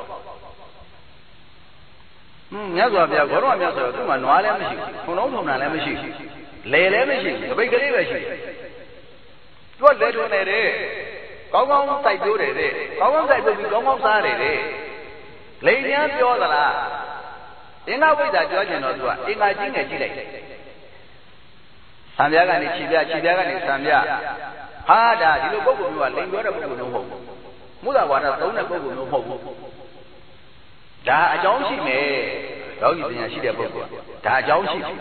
မြတ်စွာဘုရားဘောတော်မြတ်စွာသူ့မှာနွားလည်းမရှိဘူးထုံလုံးထုံတာလည်းမရှိဘူးလေလည်းမရှိဘူးတပိတ်ကလေးပဲရှိတယ်သူကလေထွန်နေတယ်ကောင်းကောင်းစိုက်တိုးတယ်တဲ့ကောင်းကောင်းစိုက်ပြီးကောင်းကောင်းစားတယ်တဲ့လိန်ညာပြောသလားအင်္ဂဝိဇ္ဇာပြောကျင်တော့သူကအင်္ဂါကြီးငယ်ကြည့်လိုက်ဆံပြားကနေခြေပြားကနေဆံပြားဟာဒါဒီလိုပုဂ္ဂိုလ်မျိုးကလိန်ပြောတဲ့ပုဂ္ဂိုလ်မျိုးမဟုတ်ဘူးမုဒ္ဒဝါဒသုံးတဲ့ပုဂ္ဂိုလ်မျိုးမဟုတ်ဘူးဒါအကြောင်းရှိမယ်ယောဂီပညာရှိတဲ့ပုဂ္ဂိုလ်ဒါအကြောင်းရှိတယ်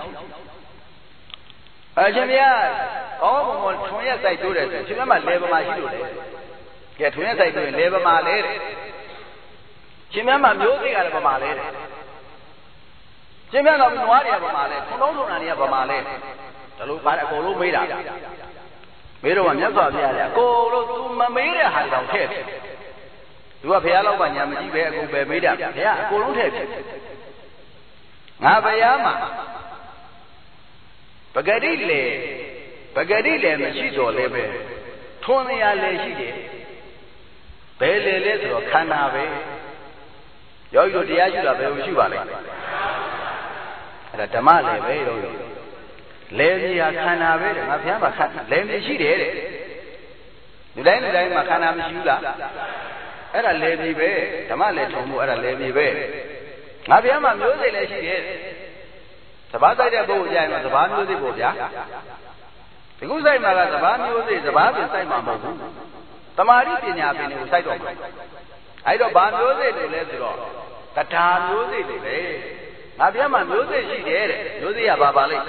အရှင်ဘုရားကောင်းကောင်းထွန်ရက်စိုက်တိုးတယ်ဆိုရှင်ဘုရားမှာလေပမာရှိလို့လေကဲထွန်ရက်စိုက်တိုးရင်လေပမာလဲတဲ့ရှင်ဘုရားမှာမျိုးစိတ်ကလည်းပမာလဲတဲ့ကျင်းပြတော့နွားတွေကဗမာလဲထုံလုံးထုံတာတွေကဗမာလဲဒါလို့ပါအကုန်လုံးမေးတာမေးတော့မြတ်စွာဘုရားလည်းအကုန်လုံးသူမမေးတဲ့ဟာတောင်ထည့်တယ်သူကဘုရားလောက်ကညာမကြည့်ပဲအကုန်ပဲမေးတာဘုရားအကုန်လုံးထည့်တယ်ငါဘုရားမှာပဂတိလေမရှိတော့လဲပဲထွန်းရလေရှိတယ်ဘယ်လေလဲဆိုတော့ခန္ဓာပဲယောဂီတို့တရားရှိတာဘယ်လိုရှိပါလဲအဲ့ဒါဓမ္မလည်းပဲတော့လေမြေဟာခန္ဓာပဲတဲ့ငါဘုရားမှာလေမြေရှိတယ်တဲ့လူတိုင်းမှာခန္ဓာမရှိဘူးလားအဲ့ဒါလေမြေပဲဓမ္မလည်းထုံမှုအဲ့ဒါလေမြေပဲငါဘုရားမှာမျိုးစိတ်လည်းရှိတယ်စဘာဆိုင်တဲ့ပုဂ္ဂိုလ်ကြရင်တော့စဘာမျိုးစိတ်ပေါ့ဗျာဒီခုဆိုင်မှာကစဘာမျိုးစိတ်စဘာပင်ဆိုင်မှာမဟုတ်ဘူးတမာတိပညာပင်ကိုစိုက်တော့မှာအဲ့တော့ဘာမျိုးစိတ်တွေလဲဆိုတော့တထာမျိုးစိတ်တွေပဲငါပြမှာမျိုးစိတ်ရှိတယ်တဲ့မျိုးစိတ်ကဘာလိမ့်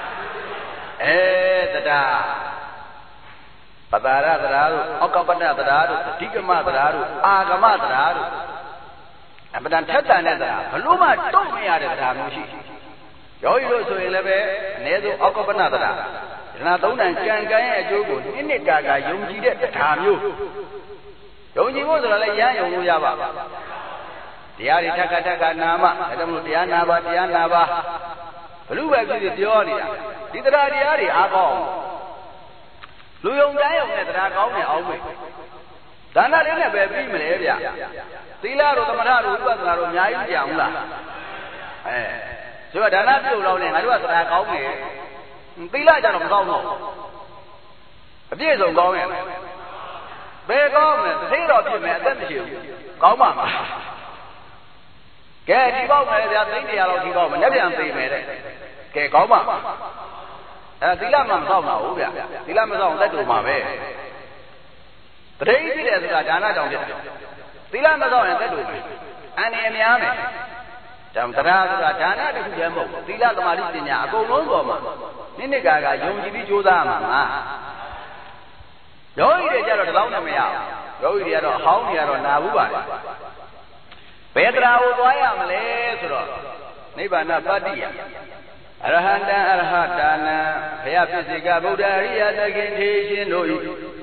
တထာပတာရသရာတို့အောက်ကပတ္တသရာတို့အဓိကမသရာတို့အာဂမသရာတို့အပဒံထက်တန်တဲ့သရာဘလို့မှတုံ့မရတဲ့သရာမျိုးရှိယောဂီတို့ဆိုရင်လည်းပဲအနည်းဆုံးအောက်ကပတ္တသရာဒါသုံးတန်ကံကံရဲ့အကျိုးကိုနှစ်ကာယုံကြည်တဲ့သရာမျိုးယုံကြည်ဖို့ဆိုတာလည်းရမ်းယုံလို့ရပါတရားတွေထက်ကနာမဒါကြောင့်မို့တရားနာပါဘလူပဲဖြစ်ဖြစ်ပြောနေတာဒီတရားတွေအားကောင်းလူယုံတိုင်းယုံနဲ့တရားကောင်းနေအောင်ပဲဒါနလေးနဲ့ပဲပြီးမလဲဗျသီလတို့သမထတို့ဥပဒနာတို့အများကြီးကြအောင်လားဆိုတော့ဒါနပြုတ်လောက်နေငါတို့ကတရားကောင်းနေသီလကြတော့မကောင်းတော့အပြည့်စုံကောင်းရဲ့ဘယ်ကောင်းမလဲတစ်သေးတော့ဖြစ်မယ်အသက်မရှိဘူးကောင်းပါမှာကဲဒီပေါက်မယ်ဗျာသိတရားလောက်ဒီပေါက်မယ်လက်ပြန်သိမယ်တဲ့ကဲကောင်းပါသီလမှမဆောက်ပါဘူးဗျသီလမဆောက်အောင်တက်တူမှာပဲတတိယဖြစ်တယ်ဆိုတာဒါနကြောင့်ဖြစ်တယ်သီလမဆောက်ရင်တက်တူမယ်အန္တရာယ်များမယ်တရားဆိုတာဒါနတစ်ခုတည်းမဟုတ်ဘူးသီလသမာဓိပညာအကုန်လုံးပေါ်မှာနှစ်ကာယုံကြည်ပြီးကြိုးစားမှာငါယောဂီတွေကြတော့ဒီလောက်နဲ့မရဘူးယောဂီတွေကတော့ဟောင်းနေရတော့နာဘူးပါဘယ်တရားကိုသွားရမလဲဆိုတော့နိဗ္ဗာန်ပတ္တိယအရဟံတံအရဟတာနံဘုရားပြည့်စေကဗုဒ္ဓအရိယသခင်ထေရှင်တို့၏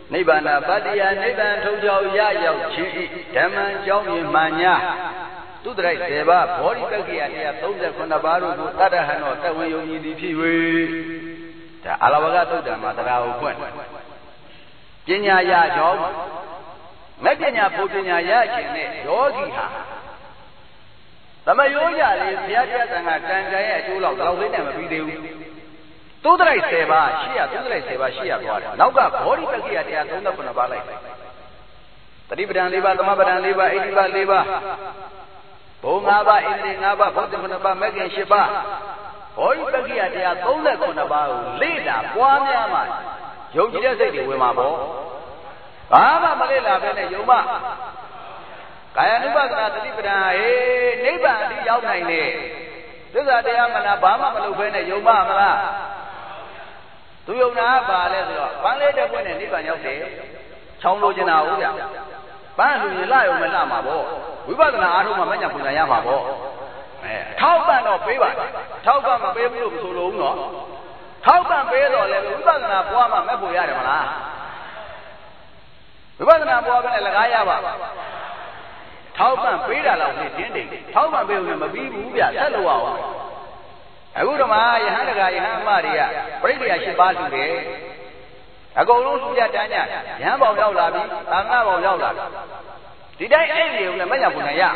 နိဗ္ဗာန်ပတ္တိယနိဗ္ဗာန်ထုံးကြောင်းရရောက်ခြင်းဤဓမ္မံကြောင်းမြင်မှညာသူတရိုက်7ပါးဘောဓိပက္ခိယ139ပါးတို့ကိုတတ္တဟံတော်တဝင်ယုံကြည်သည်ဖြစ်၍ဒါအာလဝကသုတ်တံမှာတရားကိုဖွင့်ပညာရကြောင်းမဲ့ပညာဘုပညာရခြင်းနဲ့ယောဂီဟာသမယောကြလေဘုရားတရားသံဃာကံကြံရဲ့အကျိုးလောက်တော့လေးနဲ့မပြီးသေးဘူးသုတရိုက်7ပါးရှိရသုတရိုက်7ပါးရှိရသွားတယ်နောက်ကဘောဓိပက္ခိယ139ပါးလိုက်တတိပဒံ4ပါးသမပဒံ4ပါးဣတိပါ4ပါးဘုံ5ပါးဣန္ဒြေ5ပါးဘုဒ္ဓ9ပါးမဂ္ဂင်10ပါးဘောဓိပက္ခိယ139ပါးကိုလေ့လာပွားများမှယုံကြည်တဲ့စိတ်တွေဝင်မှာပေါ့ဘာမှမလေ့လာဘဲနဲ့ယုံမှကာယ ानु ပဒနာတတိပဒံဟေးနိဗ္ဗာန်အထိရောက်နိုင်တဲ့သစ္စာတရားမနာဘာမှမလုပ်ဘဲနဲ့ယုံမှမလားသူယုံတာပါလဲဆိုတော့ပန်းလေးတစ်ပွင့်နဲ့နိဗ္ဗာန်ရောက်တယ်ချောင်းလိုချင်တာဟုတ်ဗျပန်းလူရင်လှရုံမလှမှာပေါ့ဝိပဿနာအားထုတ်မှမညာပူညာရမှာပေါ့ထောက်ပံ့တော့ပေးပါထောက်ပံ့မပေးဘူးလို့မဆိုလို့နော်ထောက်ပံ့ပေးတော့လည်းဝိပဿနာပွားမှမဲ့ဖို့ရတယ်မလားဝိပဿနာပွားပဲနဲ့လကားရပါထောက်ပံ့ပေးတာလောက်နဲ့တင်းတိမ်ထောက်ပံ့ပေးလို့မပြီးဘူးဗျဆက်လို့အောင်အခုတော့မှယဟန်တကာယဟန်အမတွေကပရိသေယ8ပါးလူတယ်အကုန်လုံးလူကြတန်းကြရဟန်းပေါင်ရောက်လာပြီသံဃာပေါင်ရောက်လာပြီဒီတိုင်းအဲ့ဒီကိုလည်းမညာပုံညာရ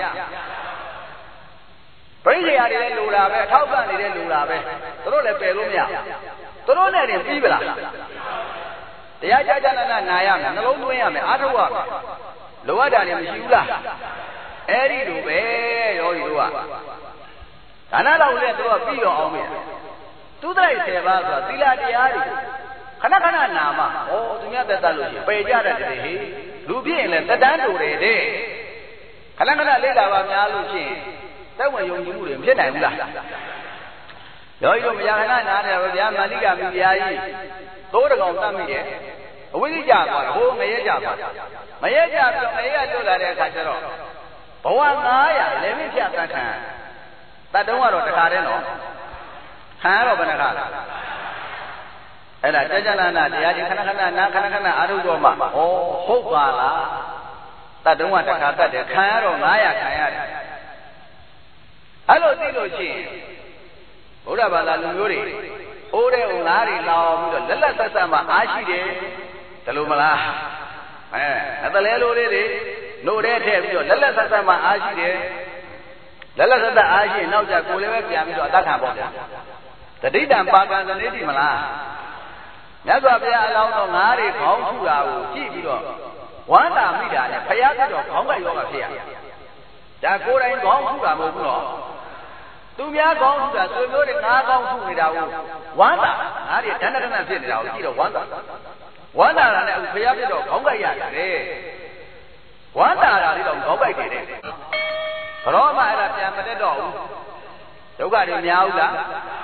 ပရိသေယတွေလည်းလူလာပဲထောက်ပံ့နေတဲ့လူလာပဲသူတို့လည်းပယ်လို့မရသူတို့နဲ့တင်ပြီးပလားတရားကြနာရမယ်နှလုံးသွင်းရမယ်အားထုတ်ရမယ်လိုအပ်တာလည်းမရှိဘူးလားအဲ့ဒီလိုပဲယောဂီတို့ကဒါနတော်လည်းသူကပြီးတော့အောင်မယ်သူတရိုက်10ပါးဆိုတာသီလတရားတွေခဏခဏနာမဟောသူများသက်သက်လို့ရှိရင်ပယ်ကြတတ်တယ်ဟေးလူပြည့်ရင်လည်းသက်တမ်းတူတယ်တဲ့ခဏခဏလေးလာပါများလို့ရှိရင်သက်ဝင်ယုံကြည်မှုတွေမဖြစ်နိုင်ဘူးလားယောဂီတို့မရခဏနားတယ်ဗျာမန္လိကမိဖုရားကြီးသိုးတကောင်တတ်မိတယ်အဝိဇ္ဇာသွားဟိုငရဲကြသွားမရဲကြပြီးငရဲလွတ်လာတဲ့အခါကျတော့ဘဝ900လည်းမဖြတ်တတ်ခံတတ်တုံးကတော့တခါတည်းနော်ခံရတော့ဘယ်နှခါလဲအဲ့ဒါကြာကြာနာတရားကြီးခဏခဏနာခဏခဏအာရုံတော်မှာဩဟုတ်ပါလားတတ်တုံးကတခါတတ်တယ်ခံရတော့900ခံရတယ်အဲ့လိုသိလို့ရှိရင်ဘုရားဘာသာလူမျိုးတွေအိုးတဲ့ငါးတွေလောင်ပြီးတော့လက်လက်ဆက်ဆက်မှအားရှိတယ်ဒါလို့မလားအတလဲလိုလေးတွေနှုတ်ထဲထည့်ပြီးတော့လက်လက်ဆက်ဆက်မှအားရှိတယ်လက်လက်ဆက်ဆက်အားရှိရင်နောက်ကျကိုယ်လည်းပဲပြန်ပြီးတော့အတ္တခံပေါ့ဗျာတတိတံပါကံသနေတိမလားမြတ်စွာဘုရားအလောင်းတော်ငါးတွေခေါင်းထုတာကိုကြည့်ပြီးတော့ဝမ်းသာမိတာနဲ့ဘုရားကတော့ခေါင်းကယောဂဖြစ်ရဒါကိုယ်တိုင်ခေါင်းထုတာမဟုတ်ဘူးနော်သူများကောင်းထုတာဆွေမျိုးတွေငါးကောင်းထုနေတာကိုဝမ်းသာငါးတွေဒဏ္ဍဒဏ္ဍဖြစ်နေတာကိုကြည့်တော့ဝမ်းသာတာနဲ့အခုဘုရားပြတော့ခေါင်းကိုက်ရတယ်ဝမ်းသာတာလေးတော့ခေါင်းကိုက်တယ်တဲ့ဘရောမှအဲ့ဒါပြန်မတက်တော့ဘူးဒုက္ခတွေများဘူးလား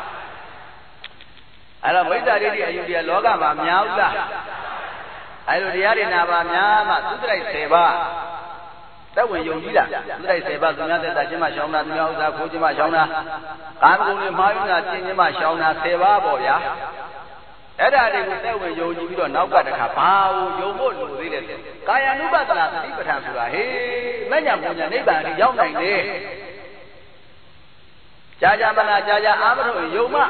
အဲ့တော့မိစ္ဆာဒိဋ္ဌိအယူတရားလောကမှာများဘူးလားအဲ့လိုတရားတွေနာပါများမှသုတရိုက်10ပါးသက်ဝင်ယုံကြည်လားသုတရိုက်10ပါးသူများသက်သာခြင်းမှရှောင်းတာသူများဥစ္စာခိုးခြင်းမှရှောင်းတာကာမဂုဏ်တွေမှားယွင်းတာကျင့်ခြင်းမှရှောင်းတာ10ပါးပေါ့ဗျာအဲ့ဒါတွေကိုသက်ဝင်ယုံကြည်ပြီးတော့နောက်ကတခါဘာကိုယုံဖို့လိုသေးတယ်ကာယ ानु ပဒနာသတိပဋ္ဌာန်ဆိုတာဟေးမညာပူညာနိဗ္ဗာန်အထိရောက်နိုင်တယ်ကြာမလားကြာအာမထုတ်ယုံမှ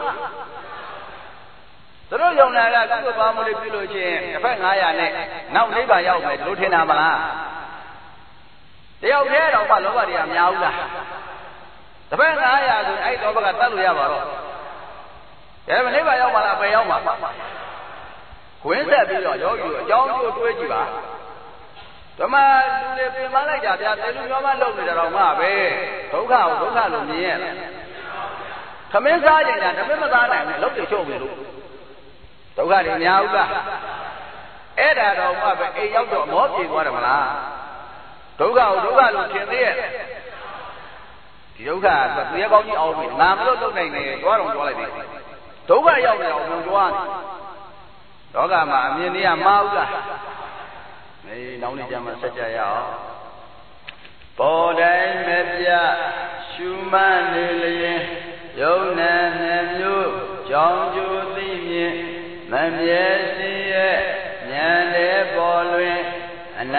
သူတို့ယုံနာကကုသိုလ်ပါမှုတွေပြုလို့ချင်းတစ်ဖက်900နဲ့နောက်နိဗ္ဗာန်ရောက်မယ်လို့ထင်တာမလားတယောက်တည်းတော့မှလောဘတွေကများဘူးလားတစ်ဖက်900ဆိုရင်အဲ့လောဘကတတ်လို့ရပါတော့ဒါပေမဲ့နိဗ္ဗာန်ရောက်မှလားပယ်ရောက်မှာခွင်းဆက်ပြီးတော့ယောဂီအကြောင်းကျိုးတွေးကြည့်ပါဓမ္မလူတွေပြင်မလိုက်ကြဗျာသေလူမျိုးမလုပ်နေတာတော့မှပဲဒုက္ခကိုဒုက္ခလို့မြင်ရဲ့သမင်းစားကြင်တာသမင်းမစားနိုင်ဘူးလုပ်တယ်ချုပ်ပြီလို့ဒုက္ခတွေများဘူးလားအဲ့ဒါတော့မှပဲအိမ်ရောက်တော့မောပြေသွားတယ်မလားဒုက္ခကိုဒုက္ခလို့ထင်သေးရဲ့ဒီဒုက္ခကသူရဲ့ကောင်းကြီးအောင်ပြီငါမလို့လုပ်နိုင်နေသွားတော့သွားလိုက်ပြီဒုက္ခရောက်နေအောင်ဝင်သွားတယ်လောကမှာအမြင်တွေကမှားဘူးလားနောက်နေ့ကျမှဆက်ကြရအောင်ပေါ်တိုင်းမပြရှုမှတ်နေလျင်ယုံနာနှမျိုးကြောင်းကျိုးသိမြင်မမြဲစင်းရဲ့ဉာဏ်တဲ့ပေါ်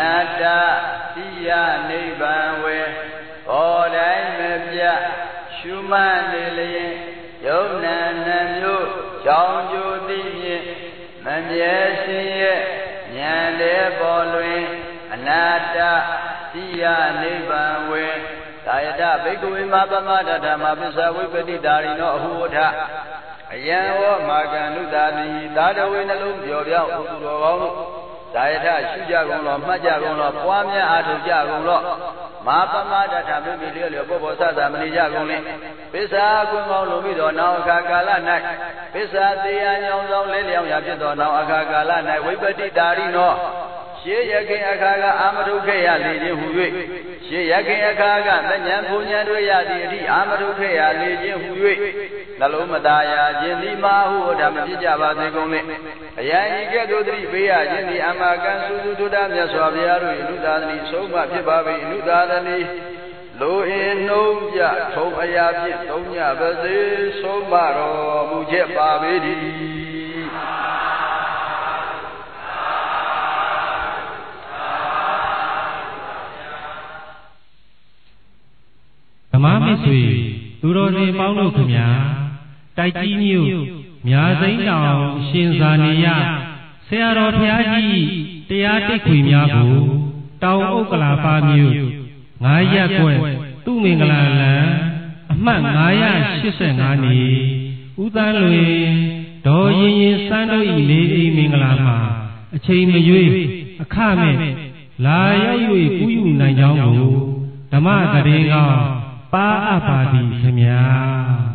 နာတတိယနိဗ္ဗာန်ဝေဘောတိုင်းမပြရှုမှတ်နေလျင်ယုံနာနှမျိုးကြောင်းကျိုးသိဖြင့်မမြဲစင်ရဲ့ဉာဏ်တဲ့ပေါ်လွင်အနာတတိယနိဗ္ဗာန်ဝေသာယတဘိက္ခဝေမပမဒဓမ္မပစ္စဝိပတိတာရိနောအဟုဝထအယံဝမာကံလူတာတိသာတဝေနှလုံးပြောပြောဥသူတော်ကောင်းတို့သာယထရှုကြကုန်လောမှတ်ကြကုန်လောပွားများအားထုတ်ကြကုန်လောမာပမဒဓမ္မမိလျောလျောဘောဆသမဏိကြကုန်လင်ပစ္စာကွင်ကောင်းလိုပြီးတော့နောင်အခါကာလ၌ပစ္စာတရားညောင်းဆောင်လဲလျောင်းရာဖြစ်သောနောင်အခါကာလ၌ဝိပတိတာရိနောရှေးရခင်အခါကအာမထုခေယလေခြင်းဟူ၍ရှေးရခင်အခါကသဉ္ဇဉ်ဘုံဉဏ်တို့ရသည့်အထိအာမထုခေယလေခြင်းဟူ၍နှလုံးမသားရာခြင်းဒီမာဟုဓမ္မဖြစ်ကြပါစေကုန်လေအယံဤကဲ့သို့သတိပေးရခြင်းဒီအမကံစုစုထုဒ္ဓမြတ်စွာဘုရားတို့၏လူသားသည်ဆုံးမဖြစ်ပါ၏လူသားသည်လိုအင်နှုံးပြထုံအရာဖြင့်သုံးညပါစေဆုံးမတော်မူချက်ပါပေ၏ဓမ္မမစ္ဆွေသူတော်စင်ပေါင်းတို့ခင်ဗျာတိုက်ကြီးမြို့မြာသိန်းတောင်အရှင်ဇာနေယဆရာတော်ဘုရားကြီးတရားတိတ်ခွေများကိုတောင်ဥက္ကလာပါမြို့9ရပ်ကွက်သူမင်္ဂလာလမ်းအမှတ်985နေဦးသန်းလွင်ဒေါ်ရင်ရင်စန်းတို့ဤလေးအိမ်မင်္ဂလာမှာအချိန်မရွေးအခမဲ့လာရောက်၍ကူးယူနိုင်ကြောင်းကိုဓမ္မသရင်ကောင်းပါအပ်ပါသည်ခင်ဗျာ